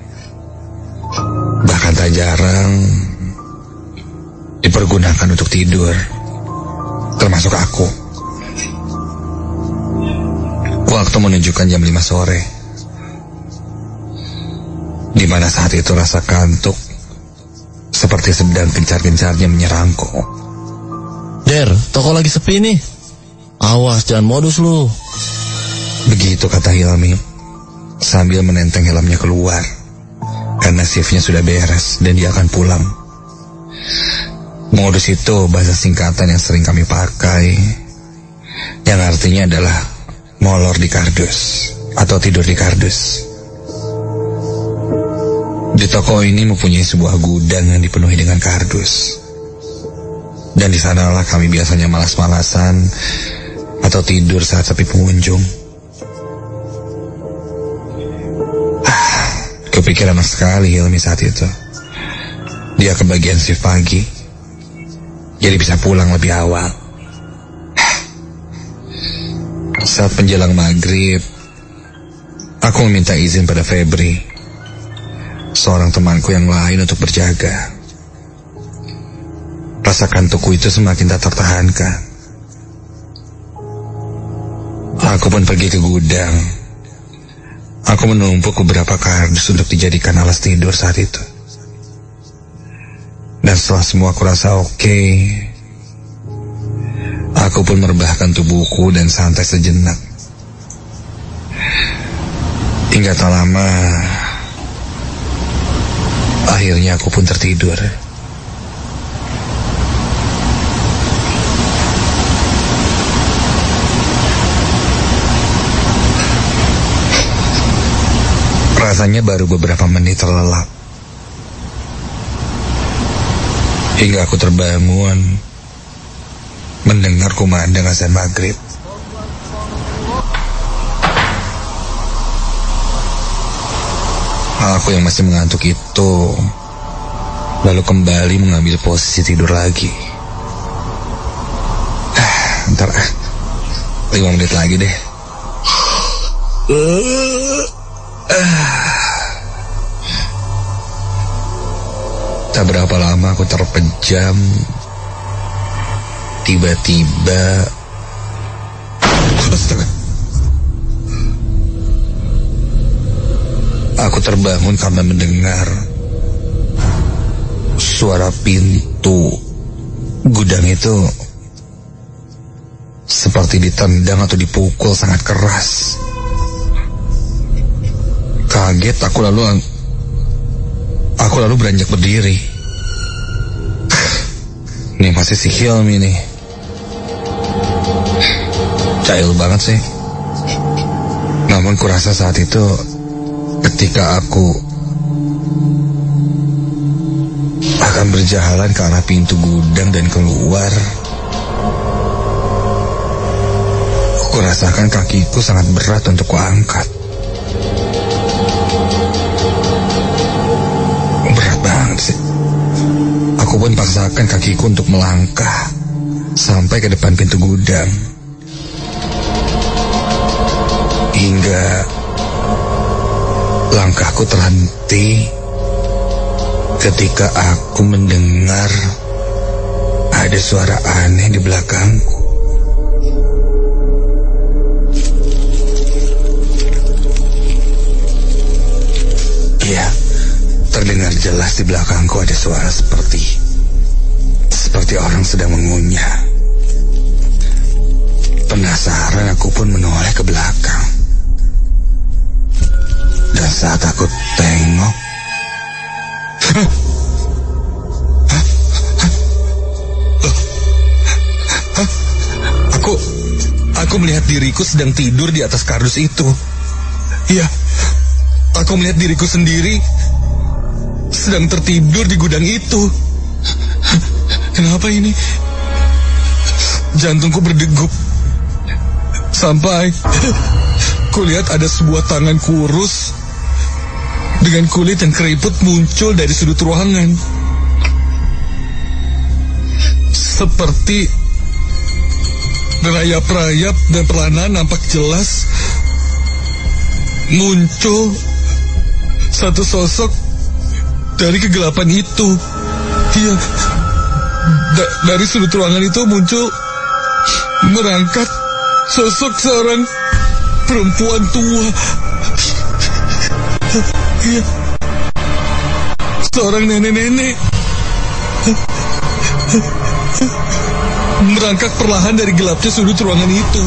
Bahkan tak jarang dipergunakan untuk tidur, termasuk aku. Waktu menunjukkan jam 5 sore, di mana saat itu rasa kantuk seperti sedang gencar-gencarnya menyerangku. Der, toko lagi sepi nih. Awas, jangan modus lu. Begitu kata Hilmi sambil menenteng helmnya keluar, karena shiftnya sudah beres dan dia akan pulang. Modus itu bahasa singkatan yang sering kami pakai, yang artinya adalah molor di kardus atau tidur di kardus. Di toko ini mempunyai sebuah gudang yang dipenuhi dengan kardus, dan di sanalah kami biasanya malas-malasan atau tidur saat sepi pengunjung. Kepikiran sekali Hilmi saat itu. Dia kebagian shift pagi, jadi bisa pulang lebih awal. Saat menjelang maghrib, aku meminta izin pada Febri, seorang temanku yang lain, untuk berjaga. Rasa kantukku itu semakin tak tertahankan. Aku pun pergi ke gudang. Aku menumpuk beberapa kardus untuk dijadikan alas tidur saat itu. Dan setelah semua aku rasa oke, aku pun merebahkan tubuhku dan santai sejenak. Hingga tak lama, akhirnya aku pun tertidur. Rasanya baru beberapa menit terlelap, hingga aku terbangun mendengar kumandang azan maghrib. Aku yang masih mengantuk itu lalu kembali mengambil posisi tidur lagi. Ntar 5 menit lagi deh. Tak berapa lama aku terpejam. Tiba-tiba, astaga, aku terbangun karena mendengar suara pintu gudang itu seperti ditendang atau dipukul sangat keras. Kaget aku lalu beranjak berdiri. Ini masih si Hilmi nih. Cail banget sih. Namun kurasa saat itu ketika aku akan berjalan ke arah pintu gudang dan keluar, aku rasakan kakiku sangat berat untuk kuangkat. Berat banget sih. Aku pun paksakan kakiku untuk melangkah sampai ke depan pintu gudang. Hingga langkahku terhenti ketika aku mendengar ada suara aneh di belakangku. Iya, terdengar jelas di belakangku ada suara seperti orang sedang mengunyah. Penasaran, aku pun menoleh ke belakang. Dan saat aku tengok, Aku melihat diriku sedang tidur di atas kardus itu. Iya, aku melihat diriku sendiri sedang tertidur di gudang itu. Kenapa ini? Jantungku berdegup sampai kulihat ada sebuah tangan kurus dengan kulit dan keriput muncul dari sudut ruangan. Seperti rayap-rayap dan perlahan nampak jelas muncul satu sosok dari kegelapan itu. Iya, dari sudut ruangan itu muncul merangkak sosok seorang perempuan tua. Iya, seorang nenek-nenek merangkak perlahan dari gelapnya sudut ruangan itu.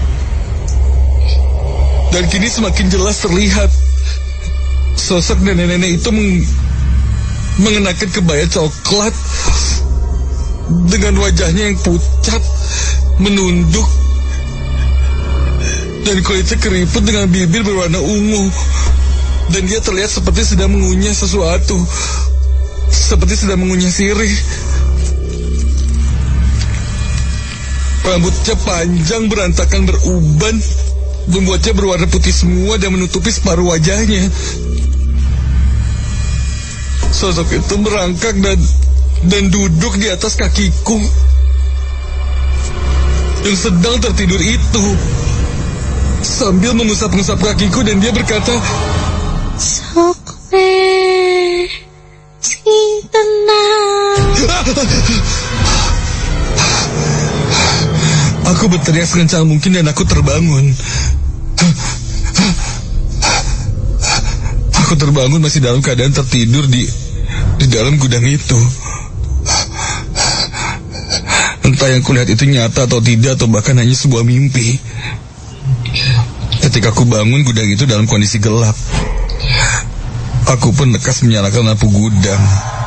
Dan kini semakin jelas terlihat sosok nenek-nenek itu mengenakan kebaya coklat dengan wajahnya yang pucat, menunduk, dan kulitnya keriput dengan bibir berwarna ungu. Dan dia terlihat seperti sedang mengunyah sesuatu, seperti sedang mengunyah sirih. Rambutnya panjang berantakan beruban, membuatnya berwarna putih semua dan menutupi separuh wajahnya. Sosok itu merangkak dan duduk di atas kakiku yang sedang tertidur itu, sambil mengusap-ngusap kakiku, dan dia berkata, "Sokwe, sing tenang." Aku berteriak sekencang mungkin dan aku terbangun. Aku terbangun masih dalam keadaan tertidur di dalam gudang itu. Entah yang kulihat itu nyata atau tidak, atau bahkan hanya sebuah mimpi. Ketika aku bangun, gudang itu dalam kondisi gelap. Aku pun lekas menyalakan lampu gudang.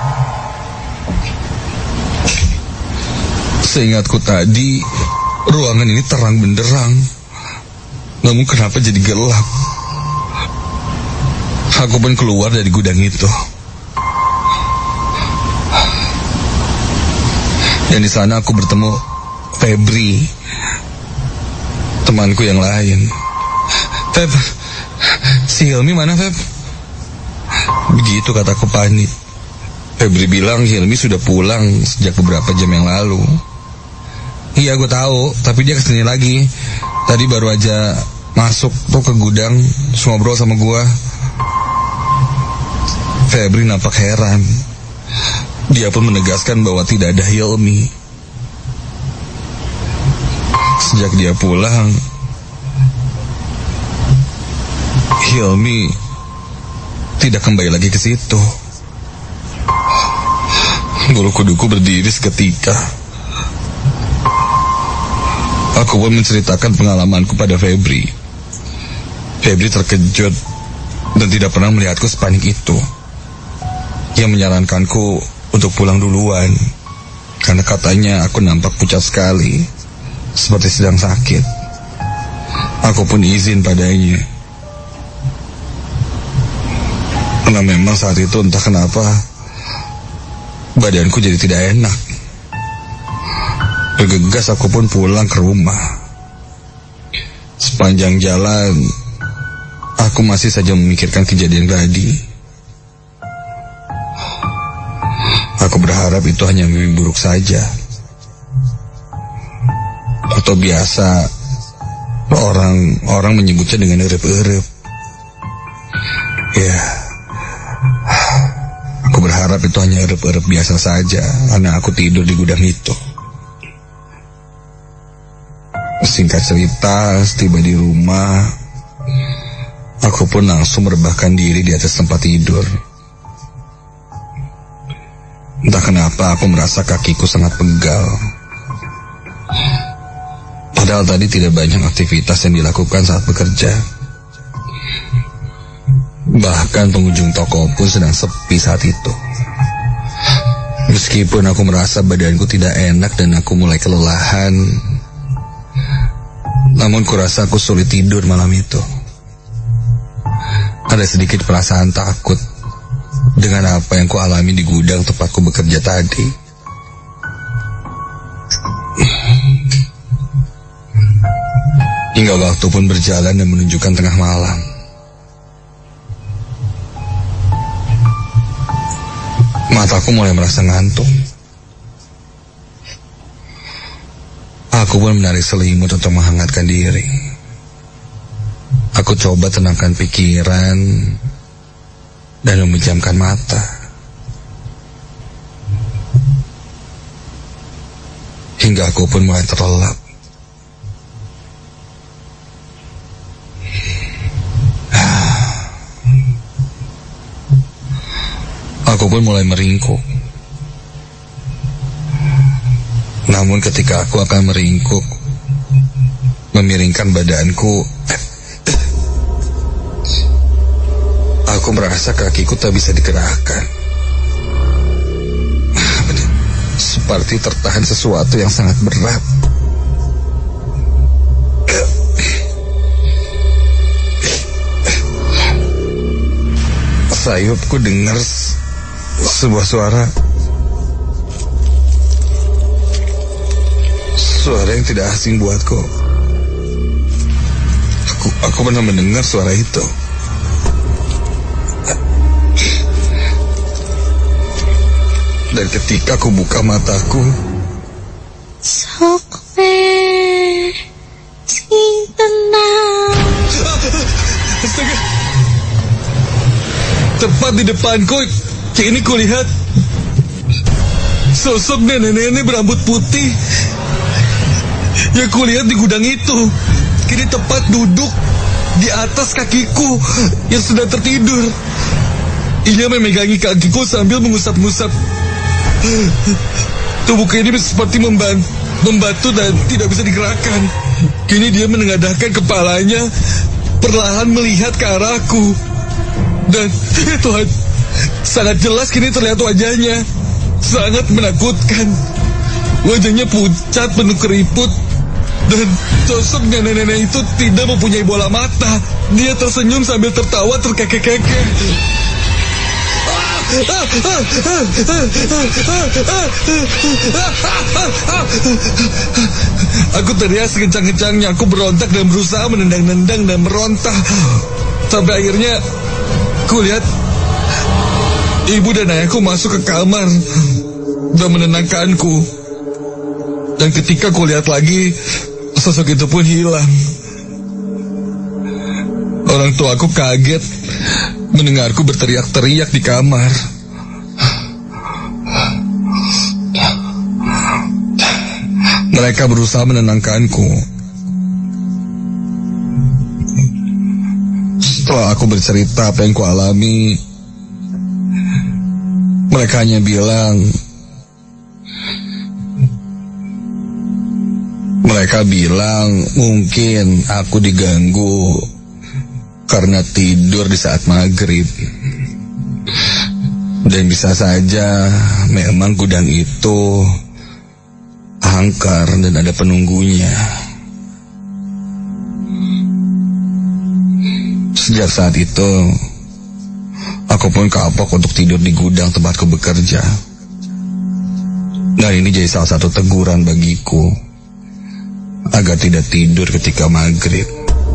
Seingatku tadi, ruangan ini terang benderang. Namun kenapa jadi gelap? Aku pun keluar dari gudang itu. Dan di sana aku bertemu Febri, temanku yang lain. "Feb, si Hilmi mana, Feb?" Begitu kataku panik. Febri bilang Hilmi sudah pulang sejak beberapa jam yang lalu. "Iya, gue tahu, tapi dia kesini lagi. Tadi baru aja masuk tuh ke gudang, ngobrol sama gue." Febri nampak heran. Dia pun menegaskan bahwa tidak ada Hilmi. Sejak dia pulang, Hilmi tidak kembali lagi ke situ. Bulu kuduku berdiri seketika. Aku pun menceritakan pengalamanku pada Febri. Febri terkejut dan tidak pernah melihatku sepanik itu. Ia menyarankanku untuk pulang duluan, karena katanya aku nampak pucat sekali, seperti sedang sakit. Aku pun izin padanya. Karena memang saat itu entah kenapa badanku jadi tidak enak. Bergegas aku pun pulang ke rumah. Sepanjang jalan, aku masih saja memikirkan kejadian tadi. Aku berharap itu hanya mimpi buruk saja, atau biasa orang menyebutnya dengan erep-erep. Ya, aku berharap itu hanya erep-erep biasa saja, karena aku tidur di gudang itu. Singkat cerita, setiba di rumah, aku pun langsung merebahkan diri di atas tempat tidur. Entah kenapa aku merasa kakiku sangat pegal. Padahal tadi tidak banyak aktivitas yang dilakukan saat bekerja. Bahkan pengunjung toko pun sedang sepi saat itu. Meskipun aku merasa badanku tidak enak dan aku mulai kelelahan, namun kurasa aku sulit tidur malam itu. Ada sedikit perasaan takut dengan apa yang ku alami di gudang tempatku bekerja tadi. Hingga waktu pun berjalan dan menunjukkan tengah malam. Mataku mulai merasa ngantuk. Aku pun menarik selimut untuk menghangatkan diri. Aku coba tenangkan pikiran dan memejamkan mata. Hingga aku pun mulai terlelap. Aku pun mulai meringkuk. Namun ketika aku akan meringkuk, memiringkan badanku, aku merasa kakiku tak bisa digerakkan. Seperti tertahan sesuatu yang sangat berat. Sayupku dengar sebuah suara yang tidak asing buatku. Aku pernah mendengar suara itu. Dan ketika aku buka mataku, sok sing tenang. Astaga. Tepat di depanku, kini kulihat sosok nenek-nenek berambut putih yang kulihat di gudang itu. Kini tepat duduk di atas kakiku yang sedang tertidur. Ia memegangi kakiku sambil mengusap-ngusap. Tubuhku ini seperti membatu dan tidak bisa digerakkan. Kini dia menengadahkan kepalanya, perlahan melihat ke arahku. Dan Tuhan, sangat jelas kini terlihat wajahnya. Sangat menakutkan. Wajahnya pucat penuh keriput. Dan sosok nenek-nenek itu tidak mempunyai bola mata. Dia tersenyum sambil tertawa terkekeh-kekeh. Aku teriak sekencang-kencangnya. Aku berontak dan berusaha menendang-nendang dan meronta. Sampai akhirnya kulihat ibu dan ayahku masuk ke kamar dan menenangkanku. Dan ketika kulihat lagi, sosok itu pun hilang. Orang tuaku kaget mendengarku berteriak-teriak di kamar. Mereka berusaha menenangkanku. Setelah aku bercerita apa yang kualami, mereka hanya bilang, mungkin aku diganggu karena tidur di saat maghrib. Dan bisa saja memang gudang itu angker dan ada penunggunya. Sejak saat itu, aku pun kapok untuk tidur di gudang tempatku bekerja. Dan ini jadi salah satu teguran bagiku agar tidak tidur ketika maghrib.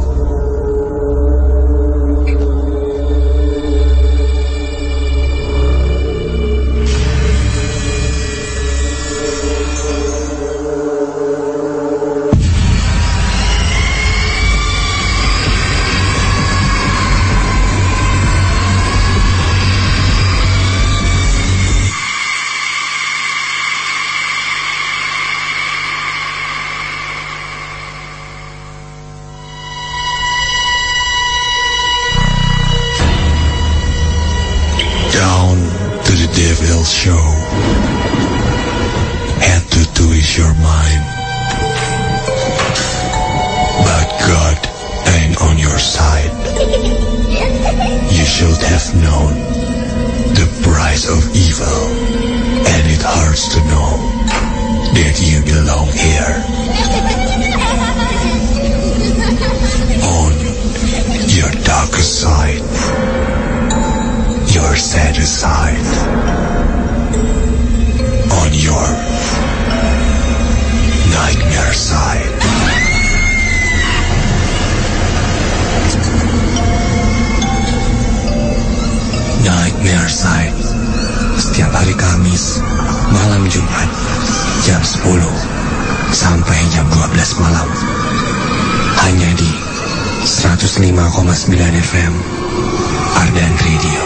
Show. Had to twist your mind, but God ain't on your side. You should have known the price of evil, and it hurts to know that you belong here. On your darkest side, your saddest side, on your nightmare side. Nightmare side. Setiap hari jam 10 sampai jam 12 malam. Hanya di 105,9 FM Ardan Radio.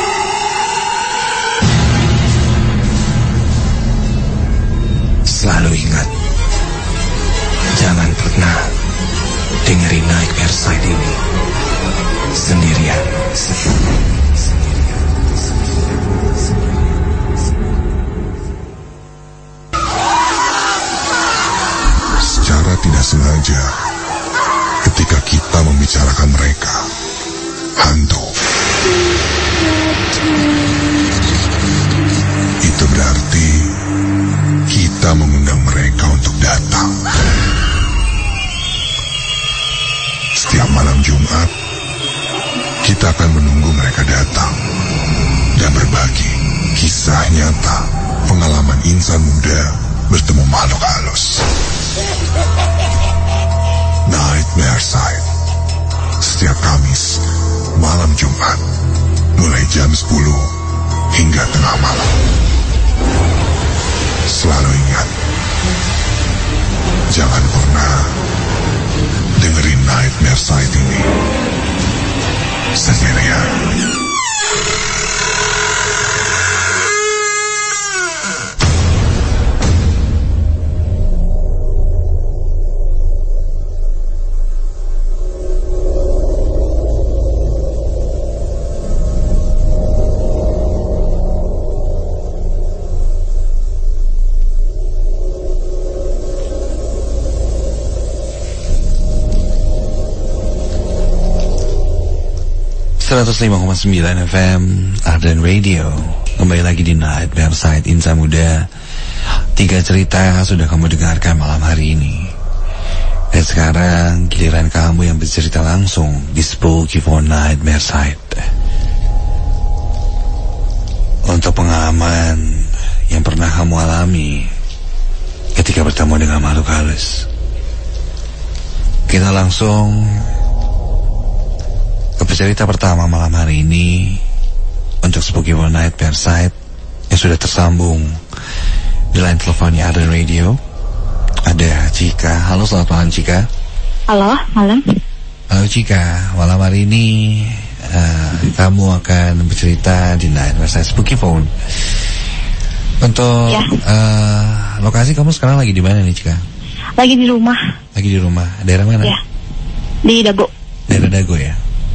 Selalu ingat, jangan pernah dengerin Nightmare Side ini sendirian. Secara tidak sengaja, ketika kita membicarakan mereka, hantu, itu berarti kita mengundang mereka untuk datang. Setiap malam Jumat, kita akan menunggu mereka datang dan berbagi kisah nyata pengalaman insan muda bertemu makhluk halus. Nightmare Side, setiap Kamis malam Jumat, mulai jam 10 hingga tengah malam. Selalu ingat, jangan pernah dengerin Nightmare Side ini sendirian. 105,9 FM Ardan Radio. Kembali lagi di Nightmare Side Insan Muda. 3 cerita sudah kamu dengarkan malam hari ini. Dan sekarang giliran kamu yang bercerita langsung di Spooky for Nightmare Side. Untuk pengalaman yang pernah kamu alami ketika bertemu dengan makhluk halus, kita langsung ke cerita pertama malam hari ini untuk Spooky for Nightmare Side yang sudah tersambung di line teleponnya Ardan Radio. Ada Cika. Halo, selamat malam Cika. Halo, malam. Halo Cika, malam hari ini kamu akan bercerita di Nightmare Side Spooky Phone. Untuk lokasi kamu sekarang lagi di mana nih Cika? Lagi di rumah. Lagi di rumah. Daerah mana? Ya, di Dago. Daerah Dago ya.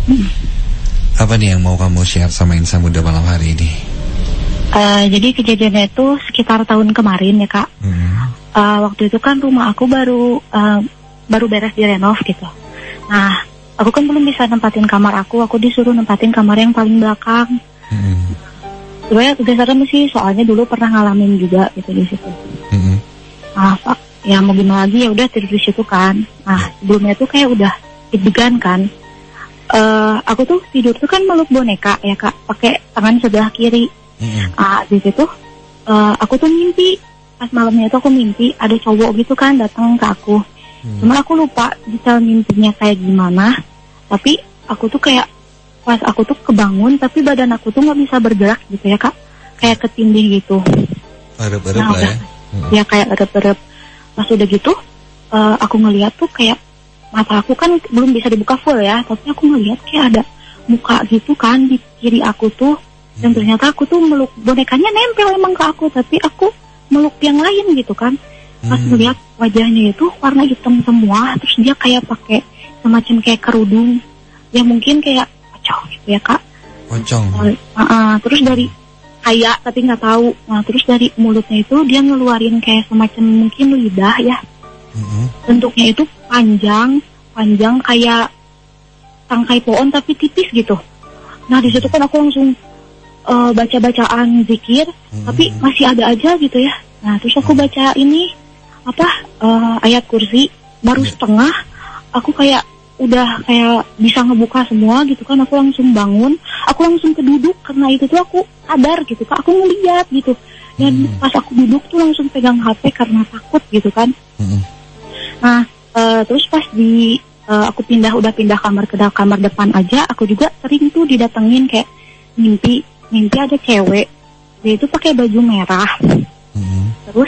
Apa nih yang mau kamu share sama insan muda malam hari ini? Jadi kejadiannya itu sekitar tahun kemarin ya Kak. Waktu itu kan rumah aku baru beres direnov gitu. Nah, aku kan belum bisa nempatin kamar aku disuruh nempatin kamar yang paling belakang. Sebenarnya udah serem sih, soalnya dulu pernah ngalamin juga gitu di situ. Ya mau gimana lagi, ya udah tidur di situ kan. Nah, sebelumnya tuh kayak udah deg-degan kan. Aku tuh tidur tuh kan meluk boneka ya Kak, pakai tangan sebelah kiri. Di situ aku tuh mimpi, pas malamnya tuh aku mimpi ada cowok gitu kan datang ke aku. Cuma aku lupa detail mimpinya kayak gimana. Tapi aku tuh kayak pas aku tuh kebangun, tapi badan aku tuh nggak bisa bergerak gitu ya Kak, kayak ketindih gitu. Erep-erep lah ya. Ya kayak erep-erep. Pas udah gitu, aku ngeliat tuh kayak mata aku kan belum bisa dibuka full ya, tapi aku ngeliat kayak ada muka gitu kan di kiri aku tuh. Dan ternyata aku tuh meluk bonekanya nempel emang ke aku, tapi aku meluk yang lain gitu kan. Pas ngeliat wajahnya itu warna hitam semua, terus dia kayak pakai semacam kayak kerudung yang mungkin kayak pocong gitu ya Kak. Pocong. Terus dari kayak tapi nggak tahu. Nah terus dari mulutnya itu dia ngeluarin kayak semacam mungkin lidah ya. Bentuknya itu panjang kayak tangkai pohon tapi tipis gitu. Nah di situ kan aku langsung baca-bacaan zikir, tapi masih ada aja gitu ya. Nah terus aku baca ini ayat kursi baru setengah, aku kayak udah kayak bisa ngebuka semua gitu kan. Aku langsung bangun, aku langsung keduduk karena itu tuh aku sadar gitu Kak, aku ngeliat gitu. Dan pas aku duduk tuh langsung pegang HP karena takut gitu kan. Nah terus pas aku udah pindah kamar ke kamar depan aja, aku juga sering tuh didatengin kayak mimpi ada cewek, dia itu pakai baju merah. Terus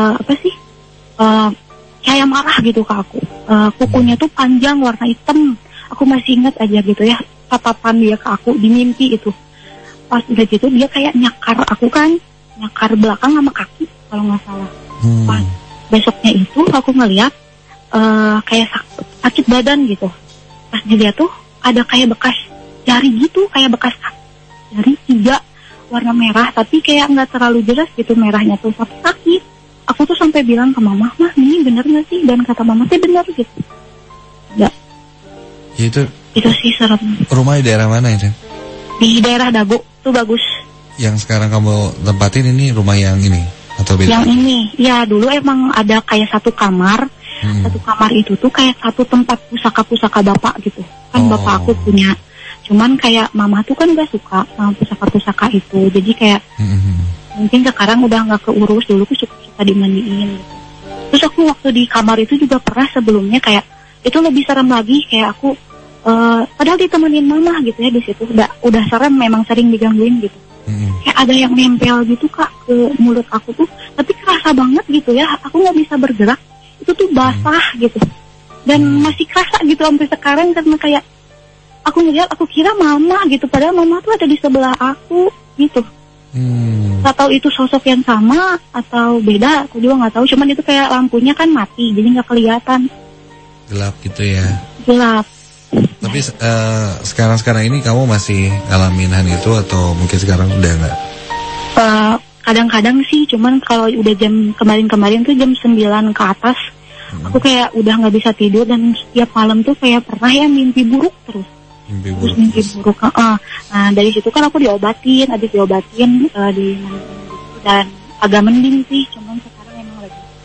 kayak marah gitu ke aku. Kukunya tuh panjang warna hitam. Aku masih ingat aja gitu ya, tatapan dia ke aku di mimpi itu. Pas udah gitu dia kayak nyakar aku kan, nyakar belakang sama kaki kalau nggak salah. Pas besoknya itu aku ngeliat kayak sakit badan gitu. Pas dilihat tuh ada kayak bekas jari gitu, kayak bekas jari 3 warna merah, tapi kayak nggak terlalu jelas gitu merahnya tuh, tapi sakit. Aku tuh sampai bilang ke mama, "Mah, ini bener nggak sih?" Dan kata mama sih bener gitu. Ya. Itu sih serem. Rumah di daerah mana itu? Di daerah Dago, tuh bagus. Yang sekarang kamu tempatin ini rumah yang ini atau beda? Yang ini, ya dulu emang ada kayak satu kamar. Satu kamar itu tuh kayak satu tempat pusaka-pusaka bapak gitu. Kan bapak aku punya. Cuman kayak mama tuh kan gak suka sama pusaka-pusaka itu. Jadi kayak mungkin sekarang udah gak keurus. Dulu tuh suka dimandiin gitu. Terus aku waktu di kamar itu juga pernah sebelumnya kayak itu lebih serem lagi. Kayak aku padahal ditemenin mama gitu ya di situ. Udah serem, memang sering digangguin gitu. Kayak ada yang nempel gitu Kak ke mulut aku tuh. Tapi kerasa banget gitu ya. Aku gak bisa bergerak. Itu tuh basah gitu. Dan masih kerasa gitu sampai sekarang karena kayak aku ngeliat, aku kira mama gitu, padahal mama tuh ada di sebelah aku gitu. Gak tahu itu sosok yang sama atau beda, aku juga nggak tahu. Cuman itu kayak lampunya kan mati, jadi nggak kelihatan. Gelap gitu ya. Gelap. Tapi sekarang ini kamu masih ngalamin hal itu atau mungkin sekarang udah nggak? Kadang-kadang sih, cuman kalau udah jam kemarin tuh jam 9 ke atas, aku kayak udah nggak bisa tidur dan setiap malam tuh kayak pernah ya mimpi buruk terus. Mimpi buruk. Nah dari situ kan aku diobatin dan agak mending sih, cuman sekarang emang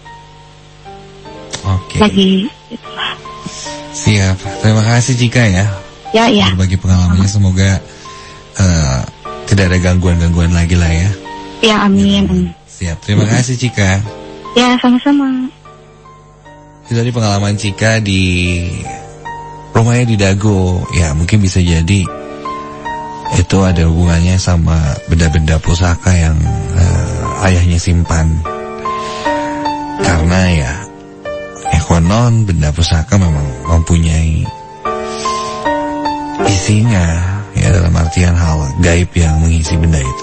lagi itulah. Siap, terima kasih Cika ya. Ya. Berbagi pengalamannya, semoga tidak ada gangguan lagi lah ya. Ya, amin. Siap, terima kasih Cika. Ya, sama-sama. Itu tadi pengalaman Cika di rumahnya di Dago. Ya, mungkin bisa jadi itu ada hubungannya sama benda-benda pusaka yang ayahnya simpan. Karena ya konon benda pusaka memang mempunyai isinya, ya dalam artian hal gaib yang mengisi benda itu.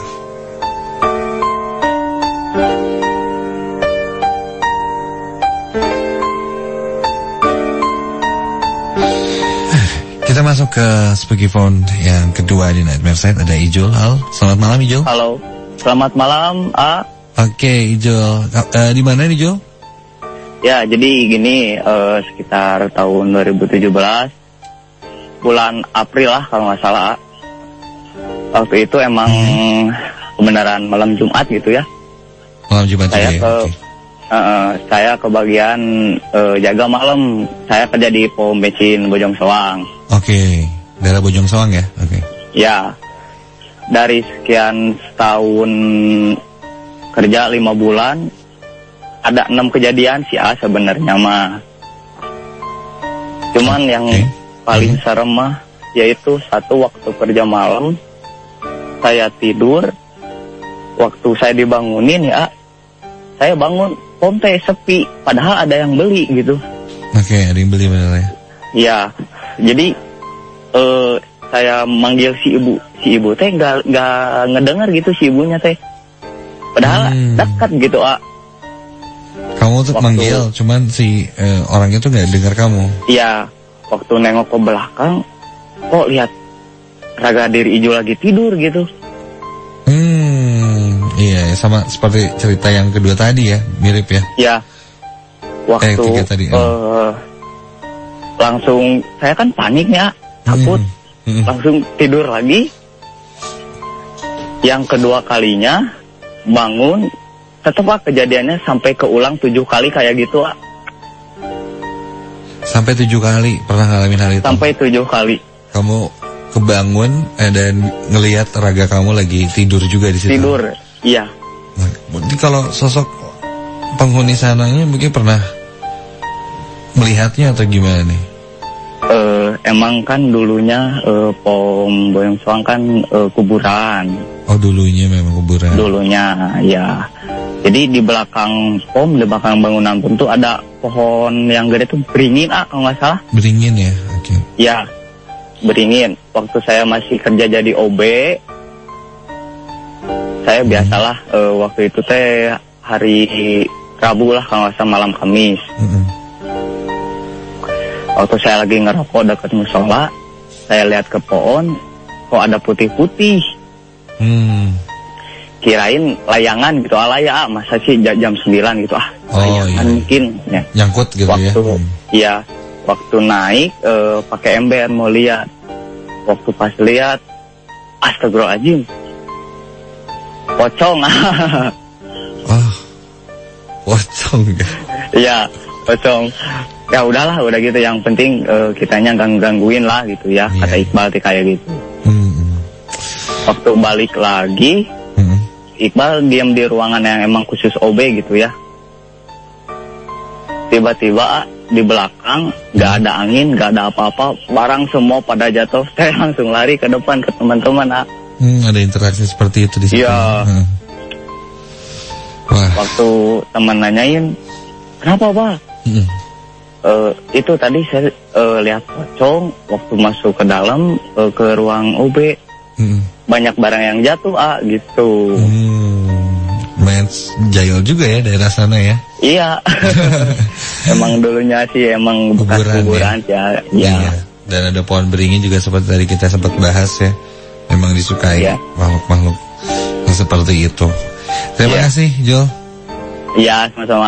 Kita masuk ke speaker phone yang kedua di Nightmare Side. Ada Ijul. Halo, selamat malam Ijul. Halo, selamat malam A. Oke, Ijul. Di mana nih Ijul? Ya, jadi gini, sekitar tahun 2017, bulan April lah kalau nggak salah. Waktu itu emang kebenaran malam Jumat gitu ya. Malam Jumat juga. Saya kebagian jaga malam. Saya kerja di pom bensin Bojong Soang. Oke, daerah Bojong Soang ya? Oke. Ya, dari sekian setahun kerja 5 bulan, ada 6 kejadian sih sebenarnya mah. Cuman yang paling serem mah yaitu satu waktu kerja malam, saya tidur, waktu saya dibangunin ya, saya bangun pom teh sepi, padahal ada yang beli gitu. Oke, ada yang beli bener ya? Iya, jadi saya manggil si ibu teh nggak ngedengar gitu si ibunya teh, padahal dekat gitu Kamu tuh manggil, cuman si orangnya tuh nggak dengar kamu. Iya, waktu nengok ke belakang, kok lihat raga diri Ijo lagi tidur gitu. Iya, sama seperti cerita yang kedua tadi ya, mirip ya. Iya, waktu tadi, langsung saya kan panik ya, takut, langsung tidur lagi. Yang kedua kalinya bangun, tetap kejadiannya sampai keulang 7 kali kayak gitu Sampai 7 kali pernah ngalamin hal itu? Sampai 7 kali. Kamu kebangun dan ngelihat raga kamu lagi tidur juga di situ? Tidur, iya. Nah, berarti kalau sosok penghuni sananya mungkin pernah melihatnya atau gimana nih? Emang kan dulunya pom Boyong Soang kan kuburan. Oh, dulunya memang kuburan. Dulunya, ya. Jadi di belakang bangunan pom tuh ada pohon yang gede tuh, beringin kalau nggak salah. Beringin ya, oke. Ya, beringin. Waktu saya masih kerja jadi OB, saya biasalah waktu itu teh hari Rabu lah kalau nggak salah, malam Kamis. Waktu saya lagi ngerokok dekat musola, saya lihat ke pohon, kok ada putih-putih. Kirain layangan gitu, alaya, masa sih jam 9 gitu, layangan mungkin. Ya. Nyangkut gitu ya. Waktu naik pakai ember mau lihat. Waktu pas lihat, astagfirullahaladzim, pocong. Pocong ya? Iya, pocong. Ya udahlah, udah gitu. Yang penting kitanya gangguin lah gitu ya. Kata Iqbal kayak gitu. Waktu balik lagi, Iqbal diam di ruangan yang emang khusus OB gitu ya. Tiba-tiba di belakang gak ada angin, gak ada apa-apa, barang semua pada jatuh. Saya langsung lari ke depan ke teman-teman. Ada interaksi seperti itu di situ. Iya. Waktu teman nanyain, kenapa Pak? Itu tadi saya lihat pocong waktu masuk ke dalam ke ruang OB. Banyak barang yang jatuh gitu. Main jayol juga ya daerah sana ya. Iya. Emang dulunya sih emang bekas kuburan ya. Iya. Dan ada pohon beringin juga seperti tadi kita sempat bahas ya. Memang disukai makhluk-makhluk yang seperti itu. Terima kasih Jol. Iya, sama-sama.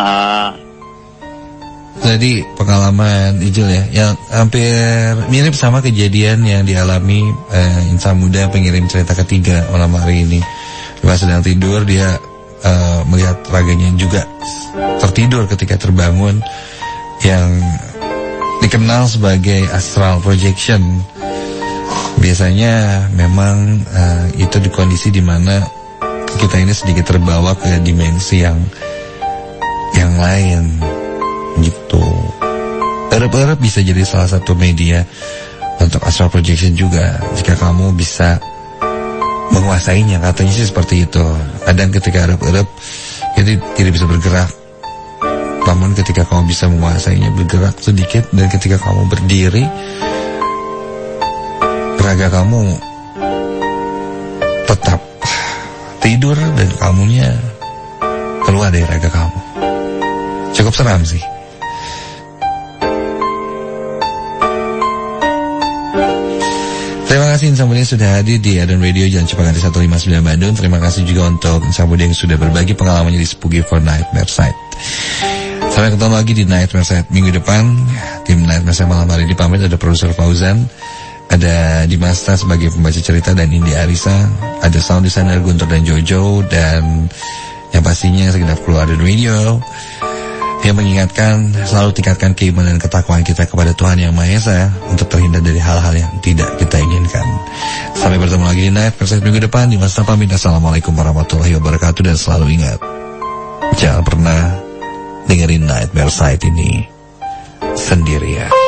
Jadi pengalaman Ijul ya, yang hampir mirip sama kejadian yang dialami insan muda pengirim cerita ketiga malam hari ini. Dia sedang tidur, dia melihat raganya juga tertidur ketika terbangun, yang dikenal sebagai astral projection. Biasanya memang itu di kondisi di mana kita ini sedikit terbawa ke dimensi yang lain gitu. Erep-erep bisa jadi salah satu media untuk astral projection juga, jika kamu bisa menguasainya. Katanya sih seperti itu. Kadang ketika erep-erep jadi tidak bisa bergerak, namun ketika kamu bisa menguasainya, bergerak sedikit, dan ketika kamu berdiri, raga kamu tetap tidur dan kamunya keluar dari raga kamu. Cukup seram sih. Terima kasih Insan Muda yang sudah hadir di Adon Radio Jalan Cepagati 159 Bandung. Terima kasih juga untuk Insan Muda yang sudah berbagi pengalamannya di Spooky for Nightmare Site. Sampai ketemu lagi di Nightmare Site minggu depan. Tim Nightmare Site malam hari ini pamit. Ada produser Fauzan, ada Dimasta sebagai pembaca cerita, dan Indi Arisa, ada sound designer Guntur dan Jojo, dan yang pastinya segenap kru Adon Radio yang mengingatkan selalu tingkatkan keimanan dan ketakwaan kita kepada Tuhan Yang Maha Esa untuk terhindar dari hal-hal yang tidak kita inginkan. Sampai bertemu lagi di Nightmare Site minggu depan. Dimasta pamit. Assalamualaikum warahmatullahi wabarakatuh, dan selalu ingat, jangan pernah dengerin Nightmare Site ini sendirian.